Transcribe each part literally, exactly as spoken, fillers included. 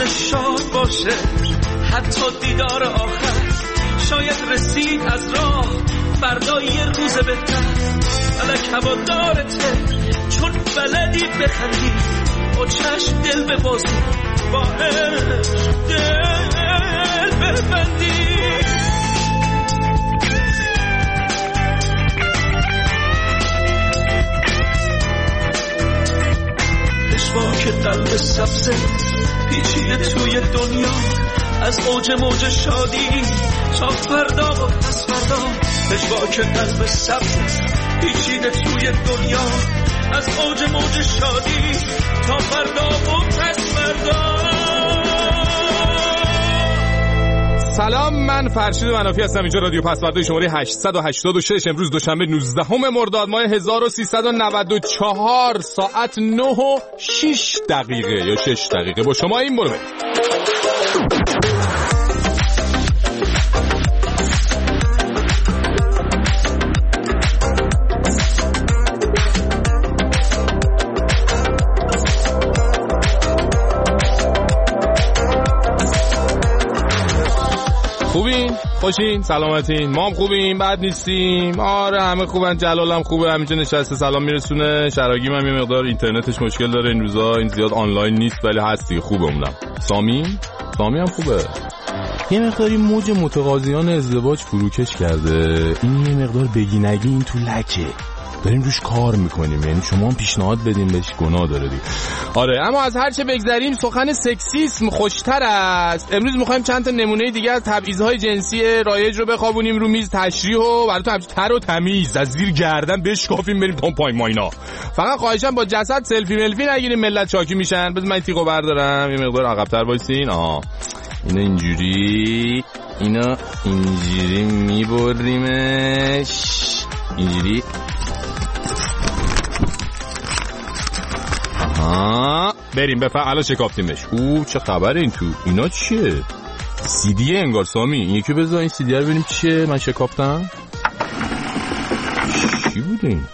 همه شاد باشه، حتی دیدار آخر شاید رسید از راه، فردا یه روز بهتر. فلک هوادارته چون بلدی بخندی، با چشم دل ببازی، با عشق دل ببندی. پشواک قلب سبزه پیچیده توی دنیا، از اوج موج شادی تا فردا و پس فردا. پشواک قلب سبزه پیچیده توی دنیا، از اوج موج شادی تا فردا و پس فردا. سلام، من فرشید منافی هستم. اینجا رادیو پسورد شماره هشتصد و هشتاد و شش. امروز دوشنبه نوزدهم مرداد ماه هزار و سیصد و نود و چهار، ساعت نه و شش دقیقه یا شش دقیقه با شما این برمه. خوبین؟ خوشین؟ سلامتین؟ ما هم خوبیم، بد نیستیم. آره همه خوبن، جلالم خوبه، همینجا نشسته سلام میرسونه. شراگیم هم یه مقدار اینترنتش مشکل داره این روزا، این زیاد آنلاین نیست ولی هستی، خوبه. اونم سامی؟ سامی هم خوبه. یه مقداری موج متقاضیان ازدواج فروکش کرده. این یه مقدار بگی نگی این تو لکه، داریم روش کار میکنیم، یعنی شما هم پیشنهاد بدیم بهش، گناه داره دیگه. آره اما از هر چه بگذریم سخن سکسیسم خوشتر است. امروز میخوایم چند تا نمونه دیگه از تبعیض‌های جنسی رایج رو بخوابونیم رو میز تشریح و براتون همچین تر و تمیز از زیر گردن بشکافیم بریم تا پای ماینا. فقط خواهشام با جسد سلفی ملفی نگیریم، ملت شاکی میشن. بذار من تیغو بردارم یه مقدار عقب‌تر وایسین. آها اینا اینجوری، اینا اینجوری میبریمش، اینجوری. آها بریم بفهم. الان شکافتیمش. او چه خبره این تو؟ اینا چیه؟ سیدیه انگار. سامی این یکی بذار این سیدیه رو ببینیم چیه. من شکافتم. چی بوده این؟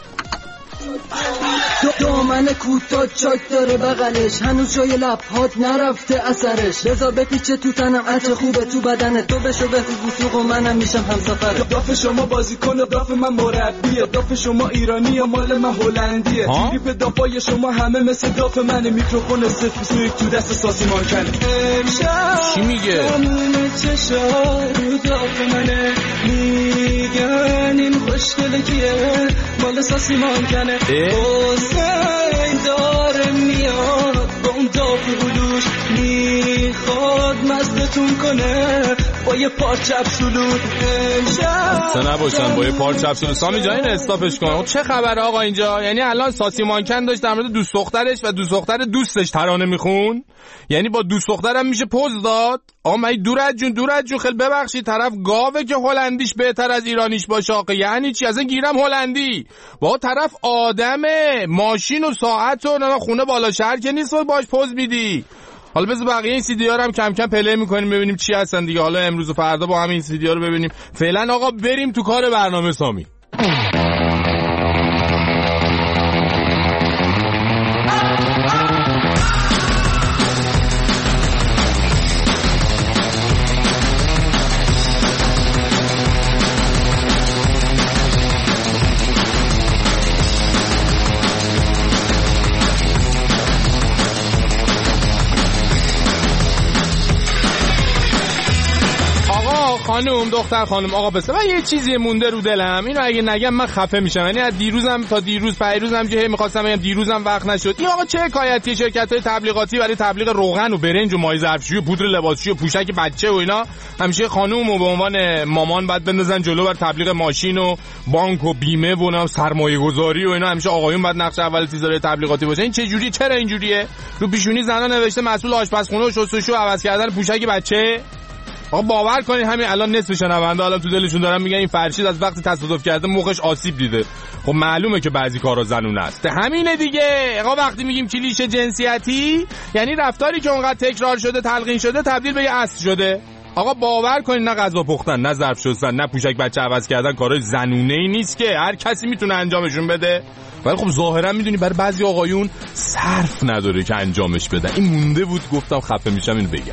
دامن کوتاه چاک داره بغلش، هنوز جای لبهات نرفته اثرش. رضا بپیچه تو تنم، عطر خوبه تو بدنه، تو بشو به فوق و منم میشم همسفره. داف شما بازیکن، داف من مربیه، داف شما ایرانی، مال من هلندیه. تریپ دافای شما همه مثل داف منه، میکروفون صفر سویک تو دست ساسی مانکنه. چی میگه؟ تموم چشار رو داف منه، میگن این خوشگله کیه، مال ساسی مانکنه. حسین داره میاد با اون داف بلوش، میخواد مزدتون کنه با یه پارچه ابسولوت. امشب نباشن با یه پارچه ابسولوت. سامی جان اینو استاپش کن. چه خبره آقا اینجا؟ یعنی الان ساسی مانکن داشت در مورد دوست دخترش و دوست دختر دوستش ترانه میخون، یعنی با دوست دخترم میشه پوز داد؟ آقا من دورت جون دورت جون خیلی ببخشید، طرف گاوه که هلندیش بهتر از ایرانیش باشه. آقا یعنی چی؟ اصلا گیرم هلندی. با طرف آدمه، ماشین و ساعت و نه خونه بالا شهر که نیست باش پوز میدی. حالا بذار بقیه این سیدی ها رو هم کم کم پلی میکنیم ببینیم چی هستن دیگه. حالا امروز و فردا با همین سیدی ها رو ببینیم. فعلا آقا بریم تو کار برنامه. سامی خانم دختر خانم آقا بس من یه چیزی مونده رو دلم، اینو اگه نگم من خفه میشم. یعنی از دیروزم تا دیروز پیروزم که می‌خواستم بگم دیروزم وقت نشد. این آقا چه حکایتی؟ شرکت‌های تبلیغاتی برای تبلیغ روغن و برنج و مای ظرفشویی و پودر لباسشویی و پوشک بچه و اینا همیشه خانومو به عنوان مامان بعد بندازن جلو بر تبلیغ ماشین و بانک و بیمه و سرمایه‌گذاری و اینا همیشه آقایون بعد نقش اول تیزای تبلیغاتی باشه. این چه جوری؟ چرا اینجوریه؟ رو پیشونی زنا نوشته مسئول آشپزخونه و شستشو عوض کردن پوشک بچه. آقا باور کنید همین الان نصف شنونده الان تو دلشون دارن میگن این فرشید از وقتی تصادف کرده مخش آسیب دیده. خب معلومه که بعضی کارا زنونه است. همینه دیگه. آقا وقتی میگیم کلیشه جنسیتی یعنی رفتاری که اونقدر تکرار شده تلقین شده تبدیل به یه اصل شده. آقا باور کنین نه غذا پختن، نه ظرف شستن، نه پوشک بچه عوض کردن کارای زنونه‌ای نیست که هر کسی میتونه انجامشون بده. ولی خب ظاهرا میدونی برای بعضی آقایون صرف نداره که انجامش بدن. این مونده بود گفتم خفه میشم اینو بگم.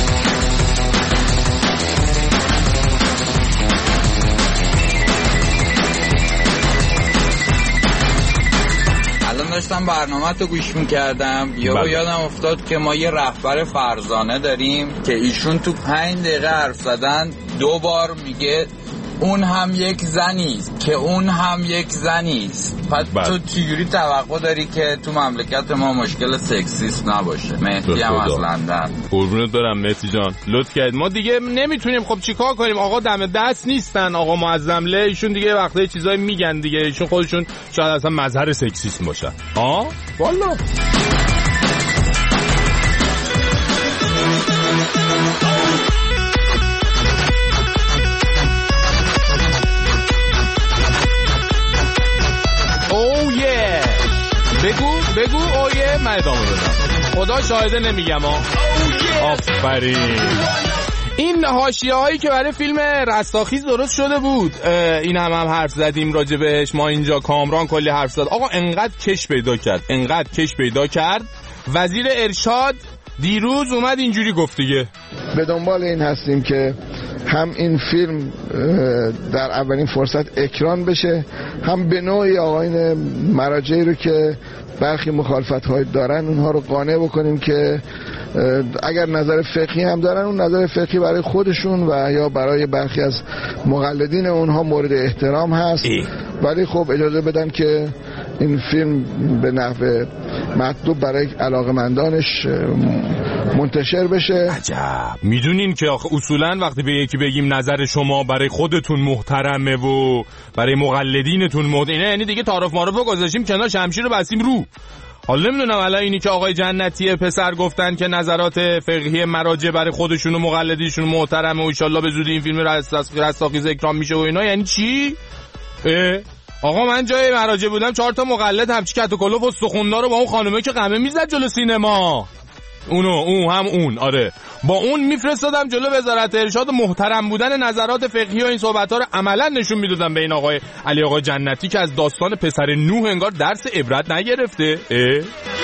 داشتم برنامه تو گوش میکردم یا یادم افتاد که ما یه رهبر فرزانه داریم که ایشون تو پنج دقیقه حرف زدن دو بار میگه اون هم یک زنیست که اون هم یک زنیست. پس تو چجوری توقع داری که تو مملکت ما مشکل سکسیست نباشه؟ مهدی هم از لندن. قربونت برم مهدی جان، لطف کرد. ما دیگه نمیتونیم خب چیکار کنیم؟ آقا دم دست نیستن، آقا معظمله ایشون دیگه وقتی چیزایی میگن دیگه، ایشون خودشون شاید اصلا مظهر سکسیسم باشن. ها والله بگو بگو اویه من ادامه بدم، خدا شاهده نمیگم ها. آفرین. این حاشیه هایی که برای فیلم رستاخیز درست شده بود این هم هم حرف زدیم راجبش. ما اینجا کامران کلی حرف زد. آقا انقدر کش پیدا کرد انقدر کش پیدا کرد وزیر ارشاد دیروز اومد اینجوری گفت دیگه به دنبال این هستیم که هم این فیلم در اولین فرصت اکران بشه، هم به نوعی آقایون مراجعی رو که برخی مخالفت‌های دارن اونها رو قانع بکنیم که اگر نظر فقهی هم دارن اون نظر فقهی برای خودشون و یا برای برخی از مقلدین اونها مورد احترام هست ای. ولی خب اجازه بدن که این فیلم به نحو مطلوب برای علاقمندانش منتشر بشه. عجب. میدونین که آخه اصولا وقتی به یکی بگیم نظر شما برای خودتون محترمه و برای مقلدینتون محترمه، یعنی دیگه تعارف معرف رو گذاشتیم کنار، شمشیر رو بستیم رو. حالا نمیدونم الان اینی که آقای جنتی پسر گفتن که نظرات فقهی مراجع برای خودشون و مقلدینشون محترمه و ان شاءالله به زودی این فیلم رستاخیز اکرام میشه و اینا، یعنی چی؟ آقا من جای مراجع بودم چهار تا مقلد همچی کت و کلوف و سخوندار رو با اون خانومه که قمه میزد جلو سینما، اونو اون هم اون آره با اون میفرستادم جلو وزارت ارشاد، محترم بودن نظرات فقهی و این صحبت‌ها رو عملا نشون میدادم به این آقای علی آقا جنتی که از داستان پسر نوح انگار درس عبرت نگرفته. اه؟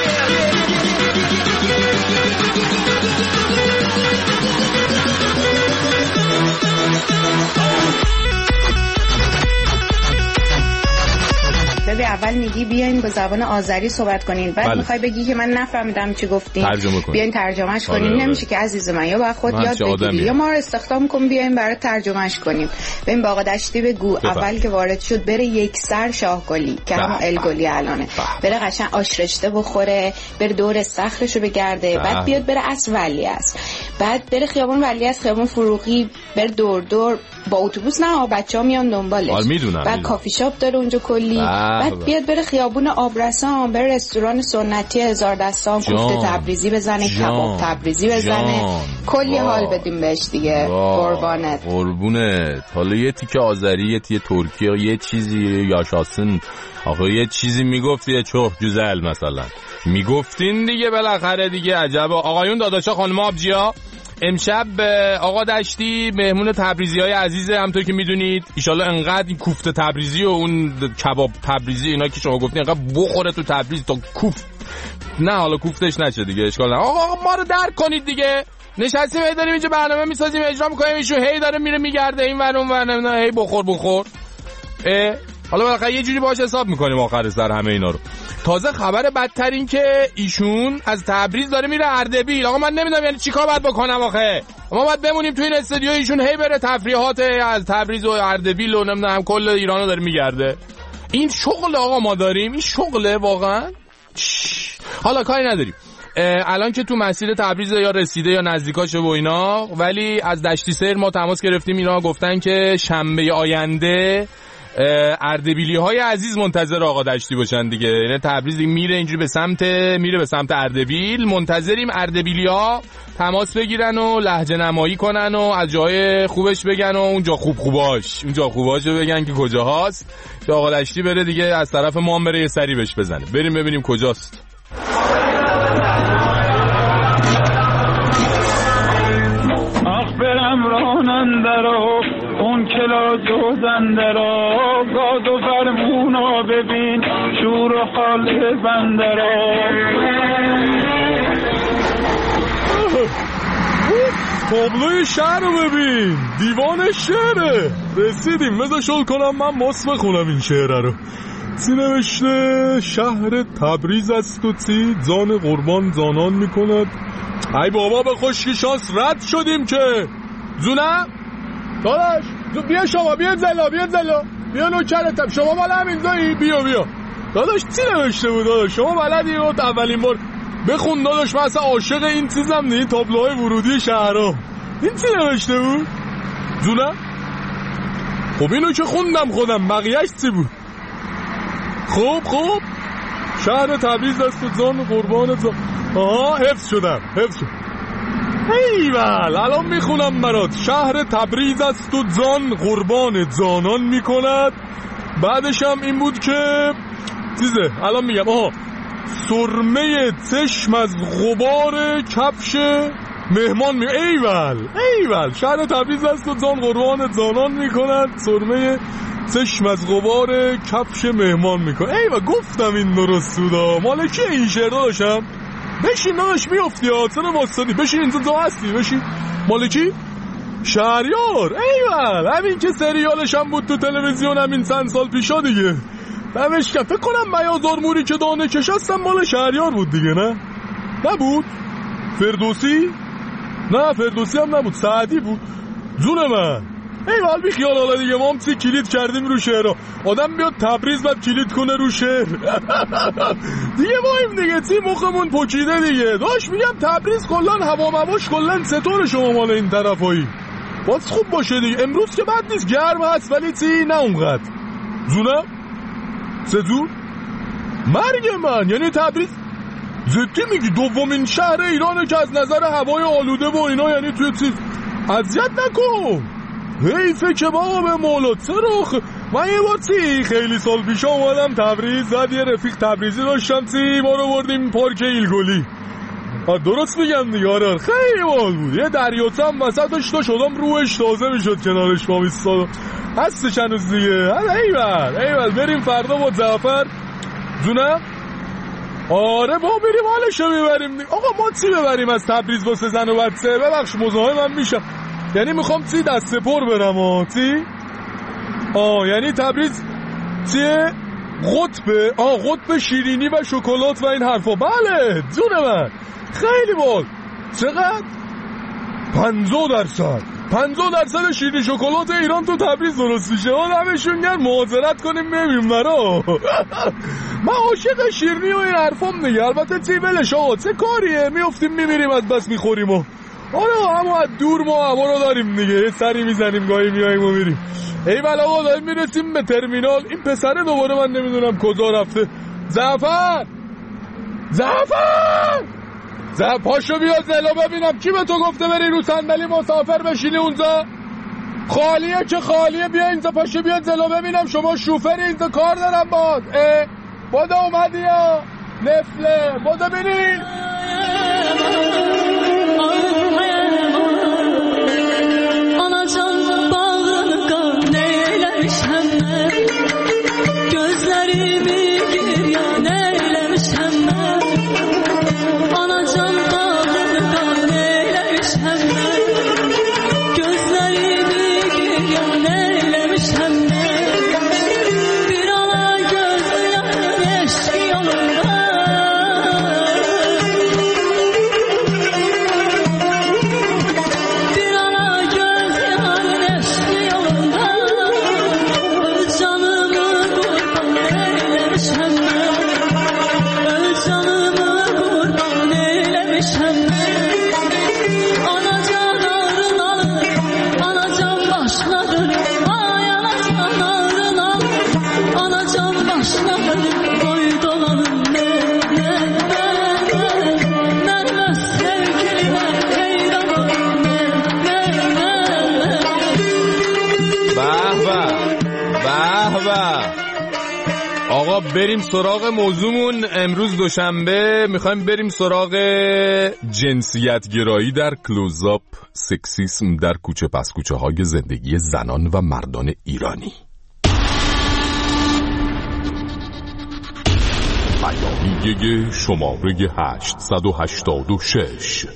ببین اول میگی بیاین با زبان آذری صحبت کنین، بعد بله. میخوای بگی که من نفهمیدم چی گفتین، بیاین ترجمهش کنین. آره نمیشه که عزیز من، یا باید خود یاد بگیری یا ما رو استخدام کن بیاین برای ترجمهش کنیم. ببین با آقا دشتی بگو بفهم. اول که وارد شد بره یک سر شاهگلی که هم الگلی الانه، بره قشنگ آشرشته بخوره، بره دور صخرشو بگرده، بعد بیاد بره از ولی است، بعد بره خیابون ولی است، خیابون فروغی، بره دور دور با اتوبوس، نه بچه‌ها میان دنبالش، بعد کافی شاپ داره اونجا کلی، بعد بیاد بره خیابون آبرسان، بره رستوران سنتی هزار دستان، کوفته تبریزی بزنه، کباب تبریزی بزنه، جان. کلی واه. حال بدیم بهش دیگه. قربانت قربونت. حالا یه تیکه آذری، یه تیکه ترکی، یه چیزی یاشاسن، آخه یه چیزی میگفتی، یه چوخ جزل مثلا میگفتین دیگه بالاخره دیگه. عجب آقایون داداشا خانم آبجیا، امشب آقا دشتی مهمون تبریزی های عزیزه، همونطور که میدونید. ایشالله انقدر این کوفته تبریزی و اون کباب تبریزی اینا که شما گفتین انقدر بخوره تو تبریز تا کوفت، نه حالا کوفتش نشه دیگه، اشکال نه. آقا ما رو درک کنید دیگه، نشستیم هی داریم اینجا برنامه میسازیم اجرا میکنیم، ایشون هی داره میره میگرده این ور اون ور، هی بخور بخور. اه حالا بالاخره یه جوری باهاش حساب میکنیم آخر سر همه اینا رو. تازه خبر بدتر این که ایشون از تبریز داره میره اردبیل. آقا من نمیدونم یعنی چیکار باید بکنم آخه. ما باید بمونیم تو این استودیو، ایشون هی بره تفریحات از تبریز و اردبیل و نمیدونم کل ایرانو داره میگرده. این شغل آقا ما داریم، این شغله واقعا. حالا کاری نداریم الان که تو مسیر تبریز یا رسیده یا نزدیکاشه و اینا، ولی از دشتی سیر ما تماس گرفتیم، اینا گفتن که شنبه آینده اردبیلی های عزیز منتظر آقا دشتی باشن دیگه. یعنی تبریز میره اینجوری به سمت میره به سمت اردبیل، منتظریم اردبیلی ها تماس بگیرن و لهجه نمایی کنن و از جای خوبش بگن و اونجا خوب خوباش اونجا خوباشو بگن که کجاهاست، که آقا دشتی بره دیگه از طرف ما بره یه سری بهش بزنه. بریم ببینیم کجاست. آخ برم را اون کلا جوزنده را گاد و فرمونا ببین شور و حال بنده را. تابلوی شهر رو ببین، دیوان شهره. رسیدیم، بذار شل کنم من ماس بخونم این شهره رو. چی نوشته؟ شهر تبریز است و چی زان قربان زانان میکند. ای بابا به خشکی شانس رد شدیم که زونه داداش بیا شما بیا زلا بیا زلا بیا نوکرتم شما مال همین زایی بیا بیا داداش. چی نوشته بود داداش؟ شما بلدی رو اولین بار بخون داداش. من اصلا عاشق این چیزم نه، این تابلوهای ورودی شهرها. این چی نوشته بود زونه؟ خب اینو که خوندم خودم، بقیهش چی بود؟ خوب خوب شهر تبریز است و زان قربان زان. آها حفظ شدم حفظ شد. ایول الان میخونم برات. شهر تبریز است و زان قربان زانان میکند. بعدش هم این بود که چیزه الان میگم. آها سرمه چشم از غبار کفش مهمان می ایول ایول شهر تبریز است و زان قربان زانان میکند. سرمه چشم از غبار کفش مهمان میکنه. ایول گفتم این درست بودا. مال کی این شعر داشتم؟ بشین داداش میافتی ها چرا واسطی؟ بشین اینجا جا هستی بشین. مال کی؟ شهریار. ایول همین که سریالش هم بود تو تلویزیون همین چند سال پیشا دیگه. دمش که فکر کنم میازار موری که دانه کشستم مال شهریار بود دیگه. نه نبود؟ فردوسی؟ نه فردوسی هم نبود، سعدی بود. جون من ایوال بی خیال حالا دیگه ما هم چی کلید کردیم رو شعرها. آدم بیاد تبریز بعد کلید کنه رو شعر دیگه ما این دیگه چی مخمون پوکیده دیگه. داشت میگم تبریز کلن هوا مواش کلن ستور شما مال این طرفایی باز خوب باشه دیگه. امروز که بد نیست گرم هست ولی چی نه اونقدر. زونه سزور مرگ من یعنی تبریز زدی میگی دومین شهر ایرانه که از نظر هوای آلوده و اینا یعنی توی چیز اذیت نکن. حیفه که بابا به مولا چرا من یه بار چی خیلی سال پیش اومدم تبریز زد یه رفیق تبریزی داشتم چی ما رو بردیم پارک ایلگلی. درست میگم دیگه آره خیلی بال بود. یه دریاچه هم وسطش تا شدم روش تازه میشد کنارش ما میستادم هستش هنوز دیگه. ایول ایول بریم فردا با جعفر زونه. آره با بریم حالشو میبریم دیگه. آقا ما چی ببریم از تبریز واسه زن و بچه؟ ببخش مزاحمم میشم یعنی میخوام چی دست پر برم ها چی؟ آه یعنی تبریز چیه؟ قطبه؟ آه قطب شیرینی و شکلات و این حرفا. بله جون من خیلی بال. چقدر؟ پنجاه درصد پنجاه درصد شیرینی شکلات ایران تو تبریز درست میشه. آدمشون گر معاذرت کنیم ببین مرا من عاشق شیرینی و این حرفام دیگه. البته چی بلش آقا چه کاریه میافتیم میمیریم از بس میخوریم و آره اما از دور ما هوا رو داریم دیگه. یه سری میزنیم گاهی میاییم و میریم. ایول آقا داریم میرسیم به ترمینال. این پسره دوباره من نمیدونم کجا رفته. زعفر زعفر زعفر پاشو بیا زلا ببینم کی به تو گفته بری رو صندلی مسافر بشینی اونجا. خالیه که خالیه بیا اینجا پاشو بیا زلا ببینم شما شوفری اینجا کار دارم باز. اه بادا اومدی یا نفله بادا بینی. Anacan bağını kan neylemiş hemme gözlerimi giryan eylemiş hemme Anacan bağını kan neylemiş hemme gözlerimi giryan eylemiş hemme bir ala gözlerin eşki yolunda بریم سراغ موضوعمون. امروز دوشنبه میخوایم بریم سراغ جنسیت گرایی در کلوزآپ، سکسیسم در کوچه پس کوچه های زندگی زنان و مردان ایرانی. بیانیه شماره هشتصد و هشتاد و شش.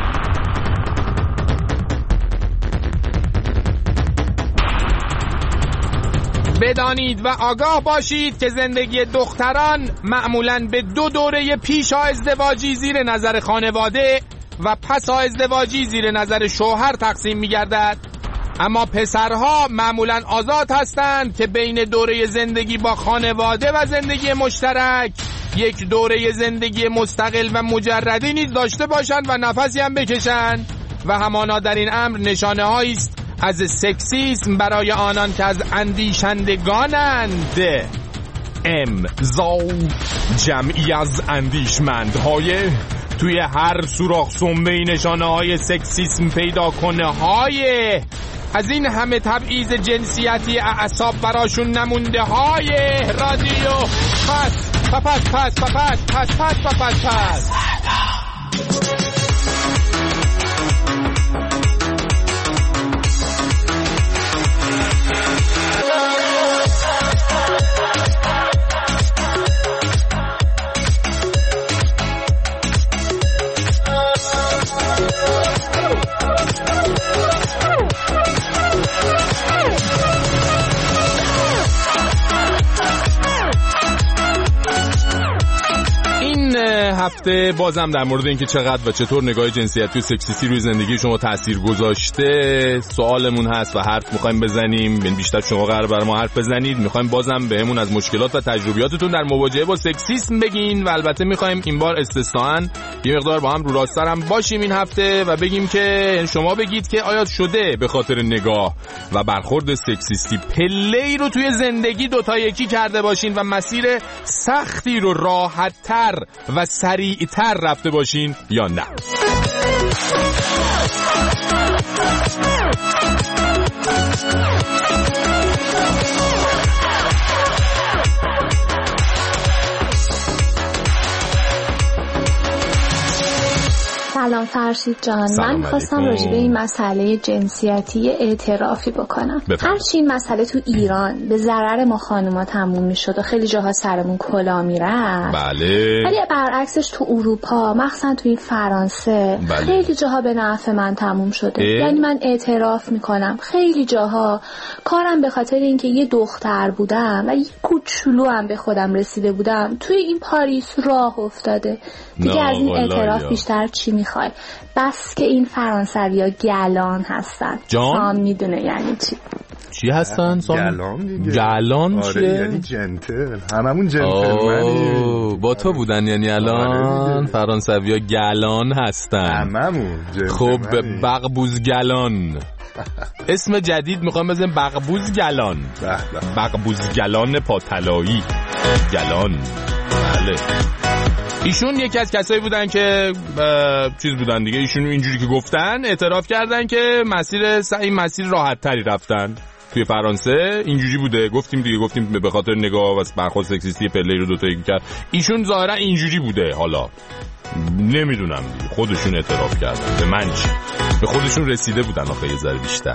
بدانید و آگاه باشید که زندگی دختران معمولاً به دو دوره پیش ازدواجی زیر نظر خانواده و پس ازدواجی زیر نظر شوهر تقسیم می‌گردد، اما پسرها معمولاً آزاد هستند که بین دوره زندگی با خانواده و زندگی مشترک یک دوره زندگی مستقل و مجردی نیز داشته باشند و نفسی هم بکشند و همانا در این امر نشانه هایی است از سکسیسم برای آنان که از اندیشندگانند. امضا جمعی از اندیشمندهای توی هر سوراخ سنبه‌ای نشانه های سکسیسم پیدا کنه های از این همه تبعیض جنسیتی اعصاب براشون نمونده های رادیو پس پس پس پس پس پس پس پس هفته بازم در مورد اینکه چقدر و چطور نگاه جنسیتی و سکسیستی روی زندگی شما تاثیر گذاشته سوالمون هست و حرف می‌خوایم بزنیم. بیشتر شما قرار بر ما حرف بزنید، می‌خوایم بازم بهمون از مشکلات و تجربیاتتون در مواجهه با سکسیسم بگین و البته می‌خوایم این بار استثناءً یه مقدار با هم رو راست‌تر هم باشیم این هفته و بگیم که شما بگید که آیا شده به خاطر نگاه و برخورد سکسیستی پله‌ای رو توی زندگی دوتا یکی کرده باشین و مسیر سختی رو راحت‌تر و سریعتر رفته باشین یا نه؟ سلام فرشید جان، من می‌خواستم راجع به این مسئله جنسیتی اعترافی بکنم. هرچی این مسئله تو ایران به ضرر ما خانوما تموم می‌شد و خیلی جاها سرمون کلا میرفت، بله، ولی برعکسش تو اروپا مخصوصا تو این فرانسه بله. خیلی جاها به نفع من تموم شده. اه؟ یعنی من اعتراف می‌کنم خیلی جاها کارم به خاطر اینکه یه دختر بودم و یه کوچولو هم به خودم رسیده بودم توی این پاریس راه افتاده. دیگه از این اعتراف بیشتر چی میخوای؟ بس که این فرانسوی ها گلان هستن. سام میدونه یعنی چی؟ چی هستن؟ سام؟ گلان دیگه. گلان آره چیه؟ یعنی جنتل. هممون جنتلمنی. با تو بودن یعنی الان فرانسوی ها گلان هستن. هممون جنتلمنی. خب بغبوز گلان. اسم جدید میخوام بزنیم بغبوز گلان. بغبوز گلان پاتلایی. گلان. بله. ایشون یکی از کسایی بودن که چیز بودن دیگه، ایشون اینجوری که گفتن اعتراف کردن که مسیر این مسیر راحت تری رفتن توی فرانسه. اینجوری بوده، گفتیم دیگه، گفتیم به خاطر نگاه و برخورد سکسیستی پله رو دوتا یکی کرد. ایشون ظاهرا اینجوری بوده، حالا نمیدونم دیگه، خودشون اعتراف کردن. به من چی؟ به خودشون رسیده بودن آخه یه ذره بیشتر.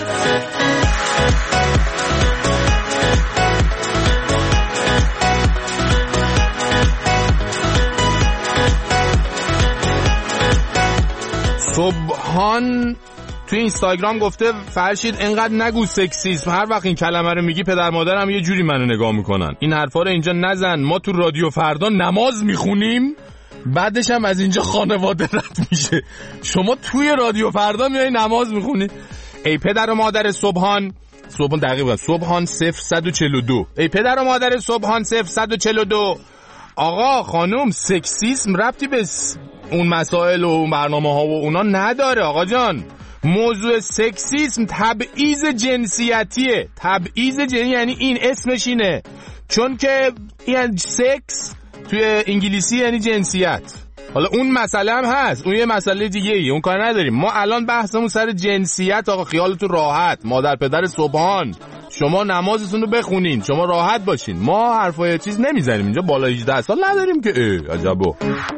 صبحان تو اینستاگرام گفته فرشید انقدر نگو سکسیسم، هر وقت این کلمه رو میگی پدر مادرم یه جوری منو نگاه میکنن. این حرفا رو اینجا نزن، ما تو رادیو فردا نماز میخونیم بعدش هم از اینجا خانواده رد میشه. شما توی رادیو فردا میای نماز میخونی؟ ای پدر و مادر صبحان صبحان دقیقاً صبحان صفر صد و چهل و دو ای پدر و مادر صبحان صفر صد و چهل و دو آقا خانوم سکسیسم ربطی به اون مسائل و برنامه ها و اونا نداره آقا جان. موضوع سکسیسم تبعیض جنسیتیه. تبعیض جنسی یعنی این اسمش اینه، چون که یعنی سکس توی انگلیسی یعنی جنسیت. حالا اون مسئله هم هست، اون یه مسئله دیگه ای، اون کار نداریم. ما الان بحثمون سر جنسیت آقا، خیالتون راحت. مادر پدر صبحان شما نمازتون رو بخونین، شما راحت باشین. ما حرفای چیز نمیزنیم اینجا، بالا هجده سال نداریم که. اه عجبو.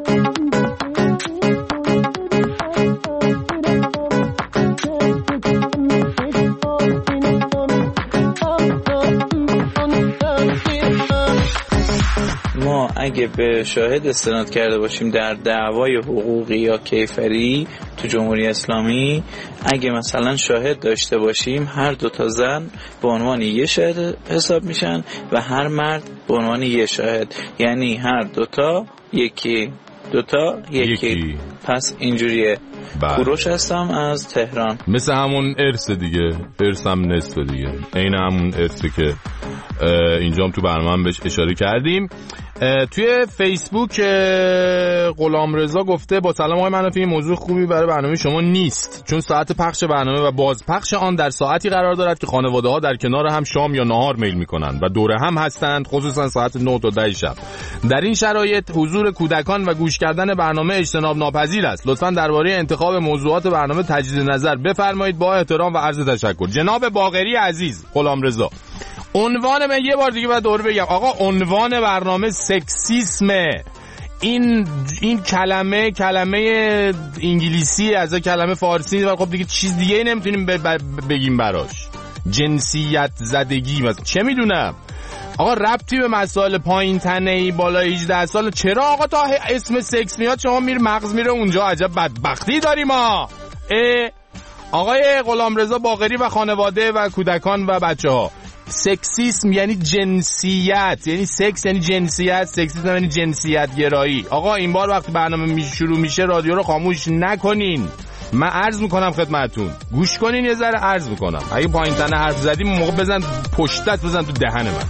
ما اگه به شاهد استناد کرده باشیم در دعوای حقوقی یا کیفری تو جمهوری اسلامی، اگه مثلا شاهد داشته باشیم، هر دو تا زن به عنوان یه شاهد حساب میشن و هر مرد به عنوان یه شاهد، یعنی هر دو تا یکی، دو تا یکی, یکی. پس اینجوریه. کوروش هستم از تهران. مثل همون ارث دیگه، ارث هم نصف دیگه، این همون ارثی که اینجا هم تو برنامه بهش اشاره کردیم. توی فیسبوک غلامرضا گفته با سلام آقای منافی، این موضوع خوبی برای برنامه شما نیست، چون ساعت پخش برنامه و بازپخش آن در ساعتی قرار دارد که خانواده ها در کنار هم شام یا نهار میل میکنند و دوره هم هستند، خصوصا ساعت نه تا ده شب. در این شرایط حضور کودکان و گوش کردن برنامه اجتناب ناپذیر است. لطفاً درباره انتخاب موضوعات برنامه تجدید نظر بفرمایید. با احترام و عرض تشکر. جناب باقری عزیز، غلامرضا، عنوان من یه بار دیگه بعد دوره بگم آقا، عنوان برنامه سکسیسمه. این این کلمه کلمه انگلیسی از کلمه فارسی و خب دیگه چیز دیگه نمیتونیم بگیم براش. جنسیت زدگی مثلا چه میدونم آقا، ربطی به مسائل پایین تنه‌ای بالا هجده سال. چرا آقا تا اسم سکس میاد شما میر مغز میره اونجا؟ عجب بدبختی داریم ما. آقای غلامرضا باقری و خانواده و کودکان و بچه‌ها، سکسیسم یعنی جنسیت، یعنی سکس یعنی جنسیت، سکسیسم یعنی جنسیت گرایی. آقا این بار وقتی برنامه می شروع میشه رادیو رو خاموش نکنین. من عرض میکنم خدمتتون، گوش کنین یه ذره. عرض میکنم اگه پایین تنه حرف زدیم موقع بزن پشتت، بزن تو دهن من.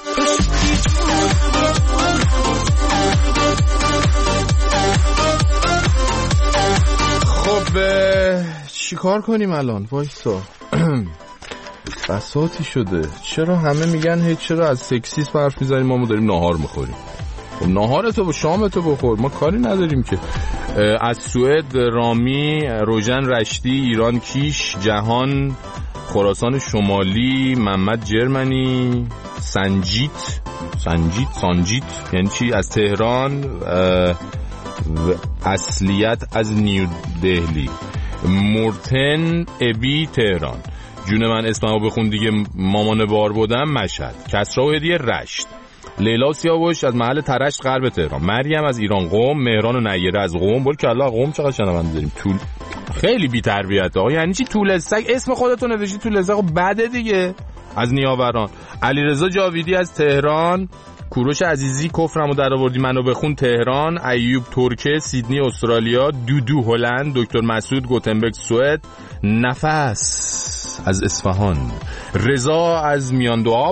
خب چی کار کنیم الان؟ وایسا بساتی شده. چرا همه میگن هیچ، چرا از سکسیسم حرف میزنیم؟ ما ما داریم ناهار میخوریم. خب ناهارتو و شامتو بخور، ما کاری نداریم که. از سوئد رامی، روژن رشتی، ایران کیش، جهان، خراسان شمالی، محمد جرمنی، سنجیت سنجیت سانجیت یعنی چی؟ از تهران، اصلیت از نیو دهلی، مورتن ابی تهران. جون من اسممو بخون دیگه، مامان بار بودم مشهد، کسرا و هدیه رشت، لیلا سیاوش از محل ترشت غرب تهران، مریم از ایران قم، مهران و نیره از قم. بول کلا قم چقدر شنونده داریم. طول خیلی بی تربیت ها، یعنی چی طول سگ؟ اسم خودتو نوشتی طول سگ، خب بده دیگه. از نیاوران، علیرضا جاویدی از تهران، کوروش عزیزی کفرمو در آوردی منو بخون تهران، ایوب ترکیه، سیدنی استرالیا، دودو هلند، دکتر مسعود گوتنبرگ سوئد، نفس از اصفهان، رضا از میاندواب،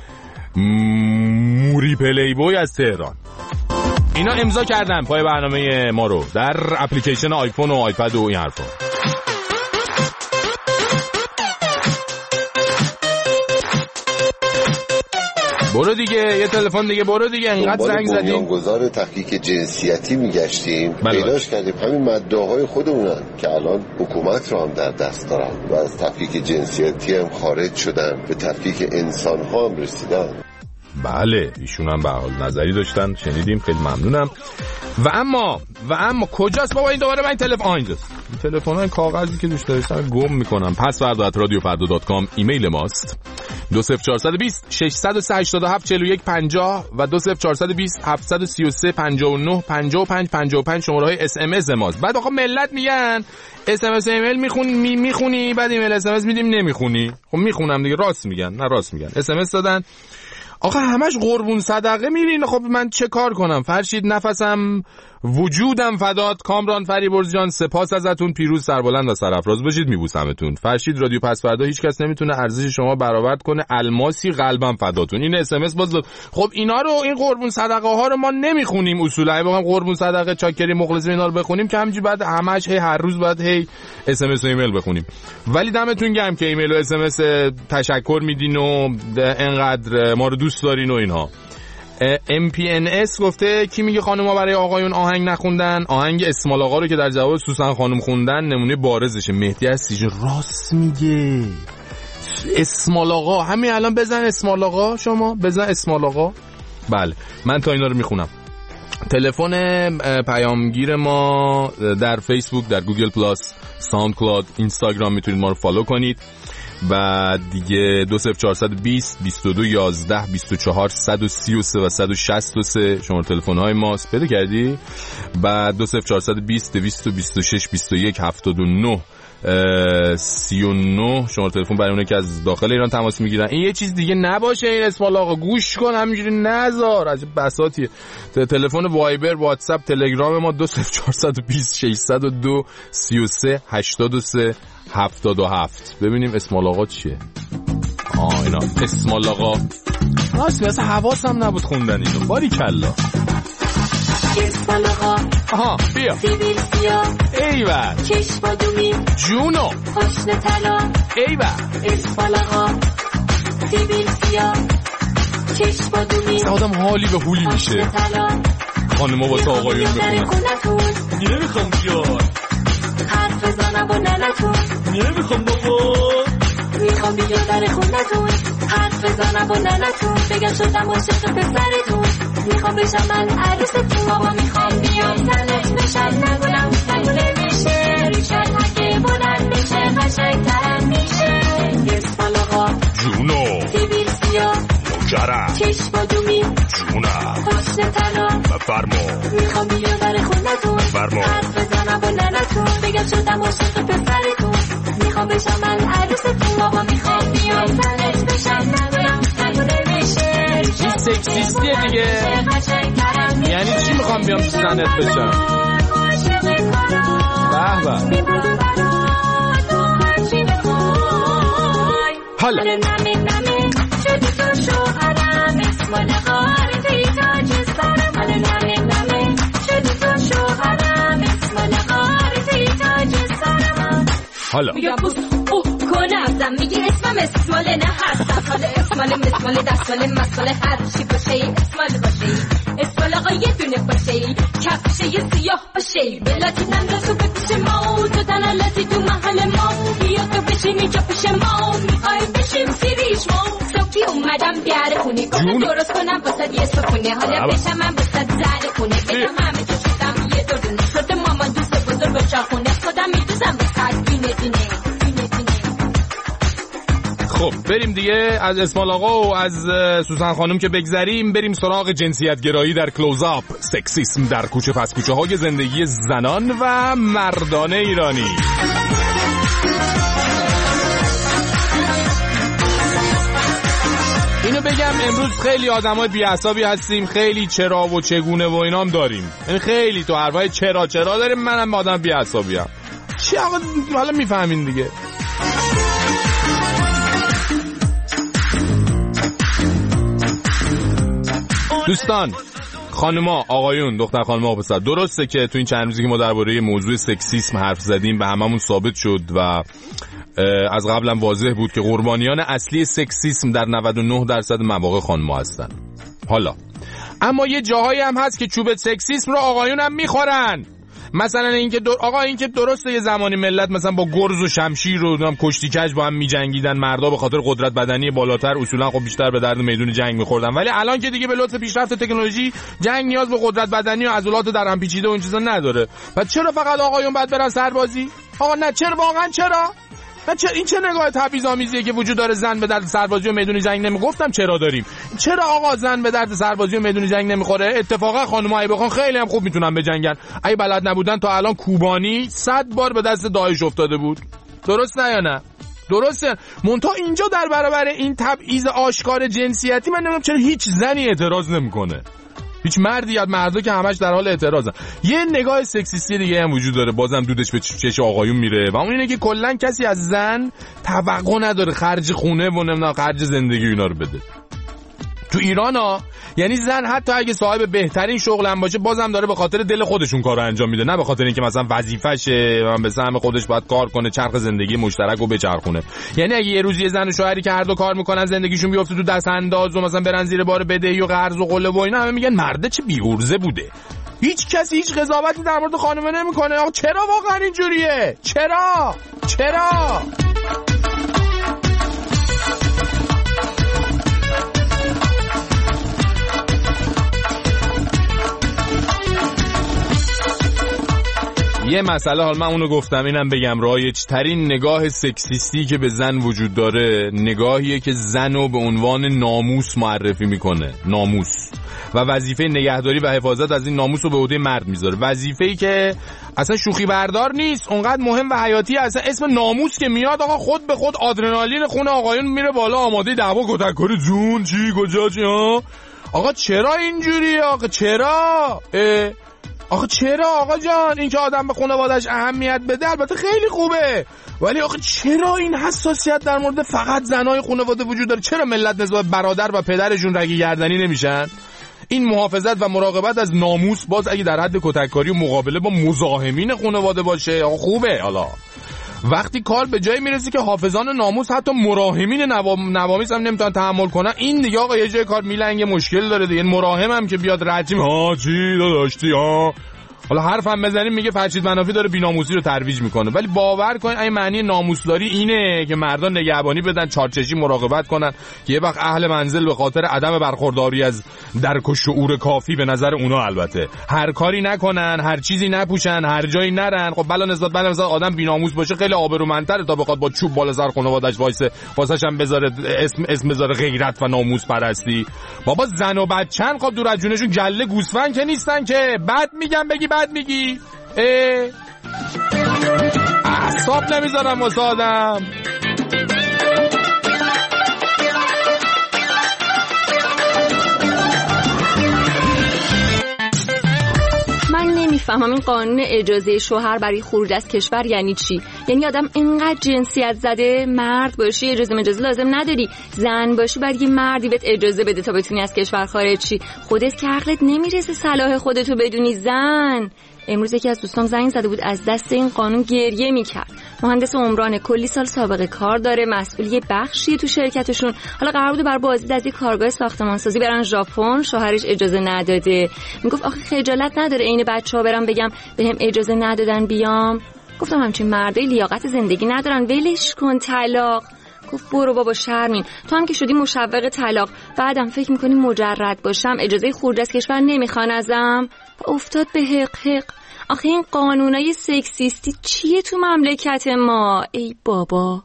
موری پلیبوی از تهران. اینا امضا کردن پای برنامه ما رو در اپلیکیشن آیفون و آیپد و این حرفا. برو دیگه، یه تلفن دیگه، برو دیگه، انقدر زنگ زدیم. بنیانگذار تحقیق جنسیتی میگشتیم، پیداش کردیم همین مدعاهای خودمونن که الان حکومت رو هم در دست دارن و از تحقیق جنسیتی هم خارج شدن، به تحقیق انسان ها هم رسیدن. بله ایشون هم به حال نظری داشتن، شنیدیم، خیلی ممنونم. و اما و اما کجاست بابا این دوباره؟ من تلفن آ اینجاست. تلفن‌های کاغذی که دوست داشتم گم میکنم. پس فردا ات رادیو فردا دات کام ایمیل ماست. دو صفر چهار دو صفر شش سه هشت هفت چهار یک پنجاه و دو صفر چهار دو صفر هفت سه سه پنجاه و نه پنجاه و پنج پنجاه و پنج شماره های اس ام اس ماست. بعد آقا ملت میگن اس ام اس ایمیل میخونی می میخونی بعد ایمیل اس ام اس میدیم نمیخونی. خب میخونم دیگه، راست میگن. نه راست میگن. اس ام اس دادن آقا همش قربون صدقه میرین. خب من چه کار کنم؟ فرشید نفسم وجودم فدات. کامران فریبرز جان سپاس ازتون. پیروز سربلند و سرافراز باشید. میبوسمتون. فرشید رادیو پس فردا هیچ کس نمیتونه ارزش شما برآورد کنه. الماسی قلبم فداتون. این اس ام اس باز داد. خب اینا رو، این قربون صدقه ها رو ما نمیخونیم اصولا. اگه بگم قربون صدقه چاکری مخلص اینا رو بخونیم که همینجوری بعد همش هی هر روز بعد هی اس ام اس و ایمیل بخونیم. ولی دمتون گرم که ایمیل و اس ام اس تشکر میدین و انقدر ما رو دوست دارین و اینها. ام پی ان اس گفته کی میگه خانوما برای آقایون آهنگ نخوندن؟ آهنگ اسمال آقا رو که در جواب سوسن خانم خوندن نمونه بارزشه. مهدی هستیش راست میگه. اسمال آقا، همین الان بزن اسمال آقا، شما بزن اسمال آقا. بله من تا اینا رو میخونم. تلفن پیامگیر ما در فیسبوک، در گوگل پلاس، ساوند کلاود، اینستاگرام میتونید ما رو فالو کنید. و دیگه دو صفر چهارصد و بیست بیست و دو یازده بیست و چهار صد و سی و سه و صد و شصت و سه شماره تلفن های ماست. پیدا کردی؟ بعد دو صفر چهارصد و بیست دویست و بیست و شش بیست و یک هفتاد و نه سی و نه شماره تلفن برای اونه که از داخل ایران تماس میگیرن. این یه چیز دیگه نباشه این اسمال آقا، گوش کن همینجوری نذار، عجب بساطیه. تلفن وایبر، واتساپ، تلگرام ما دو صفر چهارصد و بیست ششصد و دو سی و سه هشتاد و سه هفتاد و هفت. ببینیم اسمال آقا چیه. آه اینا اسمال آقا راست مثلا حواسم نبود خوندن اینو. باریکلا. اسمال آقا آها بیا سیبیل سیاه ایول چشم بادومی جونو خوشن طلا ایول اسمال آقا سیبیل سیاه چشم بادومی آدم حالی به حولی میشه. خانم‌ها واسه آقایون میخونن. نمیخوام بیار حرف بزنم با ننتون، نمیخوام بابا میخوام بیا در خونتون، حرف بزنم با ننتون، بگم شدم عاشق پسرتون، میخوام بشم من عروستون، بابا میخوام بیام زنت بشم، نگونم نگونه میشه ریشت هگه بلند میشه قشنگ‌ترم میشه. اسمال آقا جونو سیبیل سیاه نوکرم چشم بادومی جونم خوشن طلا بفرما میخوام بیا در خونتون، بفرما حرف بزنم با ننتون، بگم شدم عاشق پسرتون، میخوام بشم من عروستون، بابا میخوام بیام زنت بشم، نگونم نگونه میشه این سکسیستیه دیگه. یعنی چی میخوام بیام زنت بشم؟ به به حالا حالا میگم بوس اوه کنم میگه اسمم اسمال نه هستم، حالا اسمال مسمال دستمال مسمال هر چی باشه اسمال باشه، اسمال آقا یه دونه باشه، کفشه یه سیاه باشه، بلاتینم رسو بکشه ما تو تنالاتی تو محل ما، بیا تو بشینی جا پیش ما، میخوای بشیم سیریش ما، صبحی اومدم بیاره خونه کنم درست کنم باسد یه سخونه، حالا بشم من باسد زر خونه، بگم همه جو شدم یه دورونه، شده ماما دوست بزرگ و چاخونه، خودم میدوزم باسد بینه بینه. خب بریم دیگه از اسمال آقا و از سوزن خانم که بگذریم، بریم سراغ جنسیت گرایی در کلوزآپ، سکسیسم در کوچه پس کوچه های زندگی زنان و مردان ایرانی. اینو بگم امروز خیلی آدمای بی‌عصابی هستیم، خیلی چرا و چگونه و اینام داریم، یعنی خیلی تو حرفای چرا چرا داریم. منم آدم بی‌عصابی ام. چی آقا حالا میفهمین دیگه. دوستان، خانما، آقایون، دختر خانما و پسر، درسته که تو این چند روزی که ما درباره موضوع سکسیسم حرف زدیم به هممون ثابت شد و از قبلم واضح بود که قربانیان اصلی سکسیسم در نود و نه درصد مواقع خانما هستن. حالا اما یه جاهایی هم هست که چوب سکسیسم رو آقایون هم میخورن. مثلا اینکه در... آقا اینکه درسته یه زمانی ملت مثلا با گرز و شمشیر و نام کشتی کج با هم میجنگیدن، مردا به خاطر قدرت بدنی بالاتر اصولا خب بیشتر به درد میدون جنگ میخوردن، ولی الان که دیگه به لطف پیشرفت تکنولوژی جنگ نیاز به قدرت بدنی و عضلات در هم پیچیده و این چیزا نداره. و چرا فقط آقایون باید برن سربازی؟ آقا نه چرا، واقعا چرا؟ نه چرا؟ این چه نگاه تبعیض‌آمیزیه که وجود داره زن به درد سربازی و میدون جنگ نمیگفتم چرا داریم؟ چرا آقا زن به درد سربازی و میدون جنگ نمیخوره؟ اتفاقا خانم‌ها ای بخوان خیلی هم خوب میتونن بجنگن. اگه بلد نبودن تا الان کوبانی صد بار به دست داعش افتاده بود. درست نه یا نه؟ درسته. مونتا اینجا در برابر این تبعیض آشکار جنسیتی من نمیدونم چرا هیچ زنی اعتراض نمیکنه. هیچ مردی یا مردا که همش در حال اعتراضن. یه نگاه سکسیستی دیگه هم وجود داره، بازم دودش به چش آقایون میره و اون اینه که کلا کسی از زن توقع نداره خرج خونه و نمیدونم خرج زندگی اینا رو بده. تو ایران ها یعنی زن حتی اگه صاحب بهترین شغل هم باشه بازم داره به خاطر دل خودشون کارو انجام میده، نه به خاطر اینکه مثلا وظیفشه و به سهم خودش باید کار کنه چرخ زندگی مشترک رو بچرخونه. یعنی اگه یه روز یه زن و شوهری که هر دو کار میکنن زندگیشون بیفته تو دست انداز و مثلا برن زیر بار بدهی و قرض و قله و اینا، همه میگن مرده چه بی‌غرضه بوده. هیچ کسی هیچ قضاوتی در مورد خانم نمیکنه. آقا چرا واقعا اینجوریه؟ چرا؟ چرا؟ یه مسئله، حال من اونو گفتم اینم بگم، رایج ترین نگاه سکسیستی که به زن وجود داره نگاهیه که زنو به عنوان ناموس معرفی میکنه، ناموس، و وظیفه نگهداری و حفاظت از این ناموس رو به عهده مرد میذاره. وظیفه‌ای که اصلا شوخی بردار نیست، اونقدر مهم و حیاتی. اصلا اسم ناموس که میاد آقا خود به خود آدرنالین خون آقایون میره بالا، آماده دعوا کتککاری جون چی کجا چی ها. آقا چرا اینجوری؟ آقا چرا؟ آقا چرا آقا جان؟ این که آدم به خانواده‌اش اهمیت بده البته خیلی خوبه، ولی آقا چرا این حساسیت در مورد فقط زنای خانواده وجود داره؟ چرا ملت نسبت برادر و پدرشون رگ گردنی نمیشن؟ این محافظت و مراقبت از ناموس باز اگه در حد کتککاری و مقابله با مزاحمین خانواده باشه آقا خوبه. حالا وقتی کار به جایی میرسه که حافظان ناموس حتی مراحمین نوام... نوامیس هم نمیتونن تحمل کنن، این دیگه آقا یه جای کار میلنگه، مشکل داره دیگه. مراحم هم که بیاد رجیم ها چی داشتی ها، حالا حرف هم بزنیم میگه فرشید منافی داره بی‌ناموسی رو ترویج میکنه. ولی باور کن این معنی ناموسداری اینه که مردان نگهبانی بدن، چارچشی مراقبت کنن که یه وقت اهل منزل به خاطر عدم برخورداری از درک و شعور کافی به نظر اونا البته هر کاری نکنن، هر چیزی نپوشن، هر جایی نرن. خب بلا نسبت بلا نسبت آدم بی‌ناموس باشه خیلی آبرومندتره تا بخواد با چوب بالا سر خانواده‌اش وایسه، واسش هم بذاره اسم اسم بذاره غیرت و ناموس پرستی. بابا زن و بچه‌ن، خب دور از جونشون گله گوسفند که نیستن که بعد میگم بگی بعد میگی اه اعصاب نمیذارم واسه آدم. من نمیفهمم این قانون اجازه شوهر برای خروج از کشور یعنی چی؟ یعنی آدم اینقدر جنسیت زده مرد باشی اجازه مجازه لازم نداری، زن باشی بعد یه مردی بهت اجازه بده تا بتونی از کشور خارج شی. خودت که عقلت نمیرسه صلاح خودتو بدونی زن. امروز یکی از دوستام زنگ زده بود از دست این قانون گریه میکرد. مهندس عمران، کلی سال سابقه کار داره، مسئول یه بخشی تو شرکتشون. حالا قرار بود بر بازدید از یه کارگاه ساختمانسازی برن ژاپن، شوهرش اجازه نداده. میگفت آخه خجالت نداره عین بچه‌ها برام بگم بهم به‌ام اجازه ندادن بیام؟ گفتم همچین مردای لیاقت زندگی ندارن، ولش کن طلاق. گفت برو بابا شرمین، تو هم که شدی مشوق طلاق بعدم فکر میکنی مجرد باشم اجازه خروج از کشور نمیخوان ازم؟ افتاد به حق حق. آخه این قانونای سکسیستی چیه تو مملکت ما؟ ای بابا.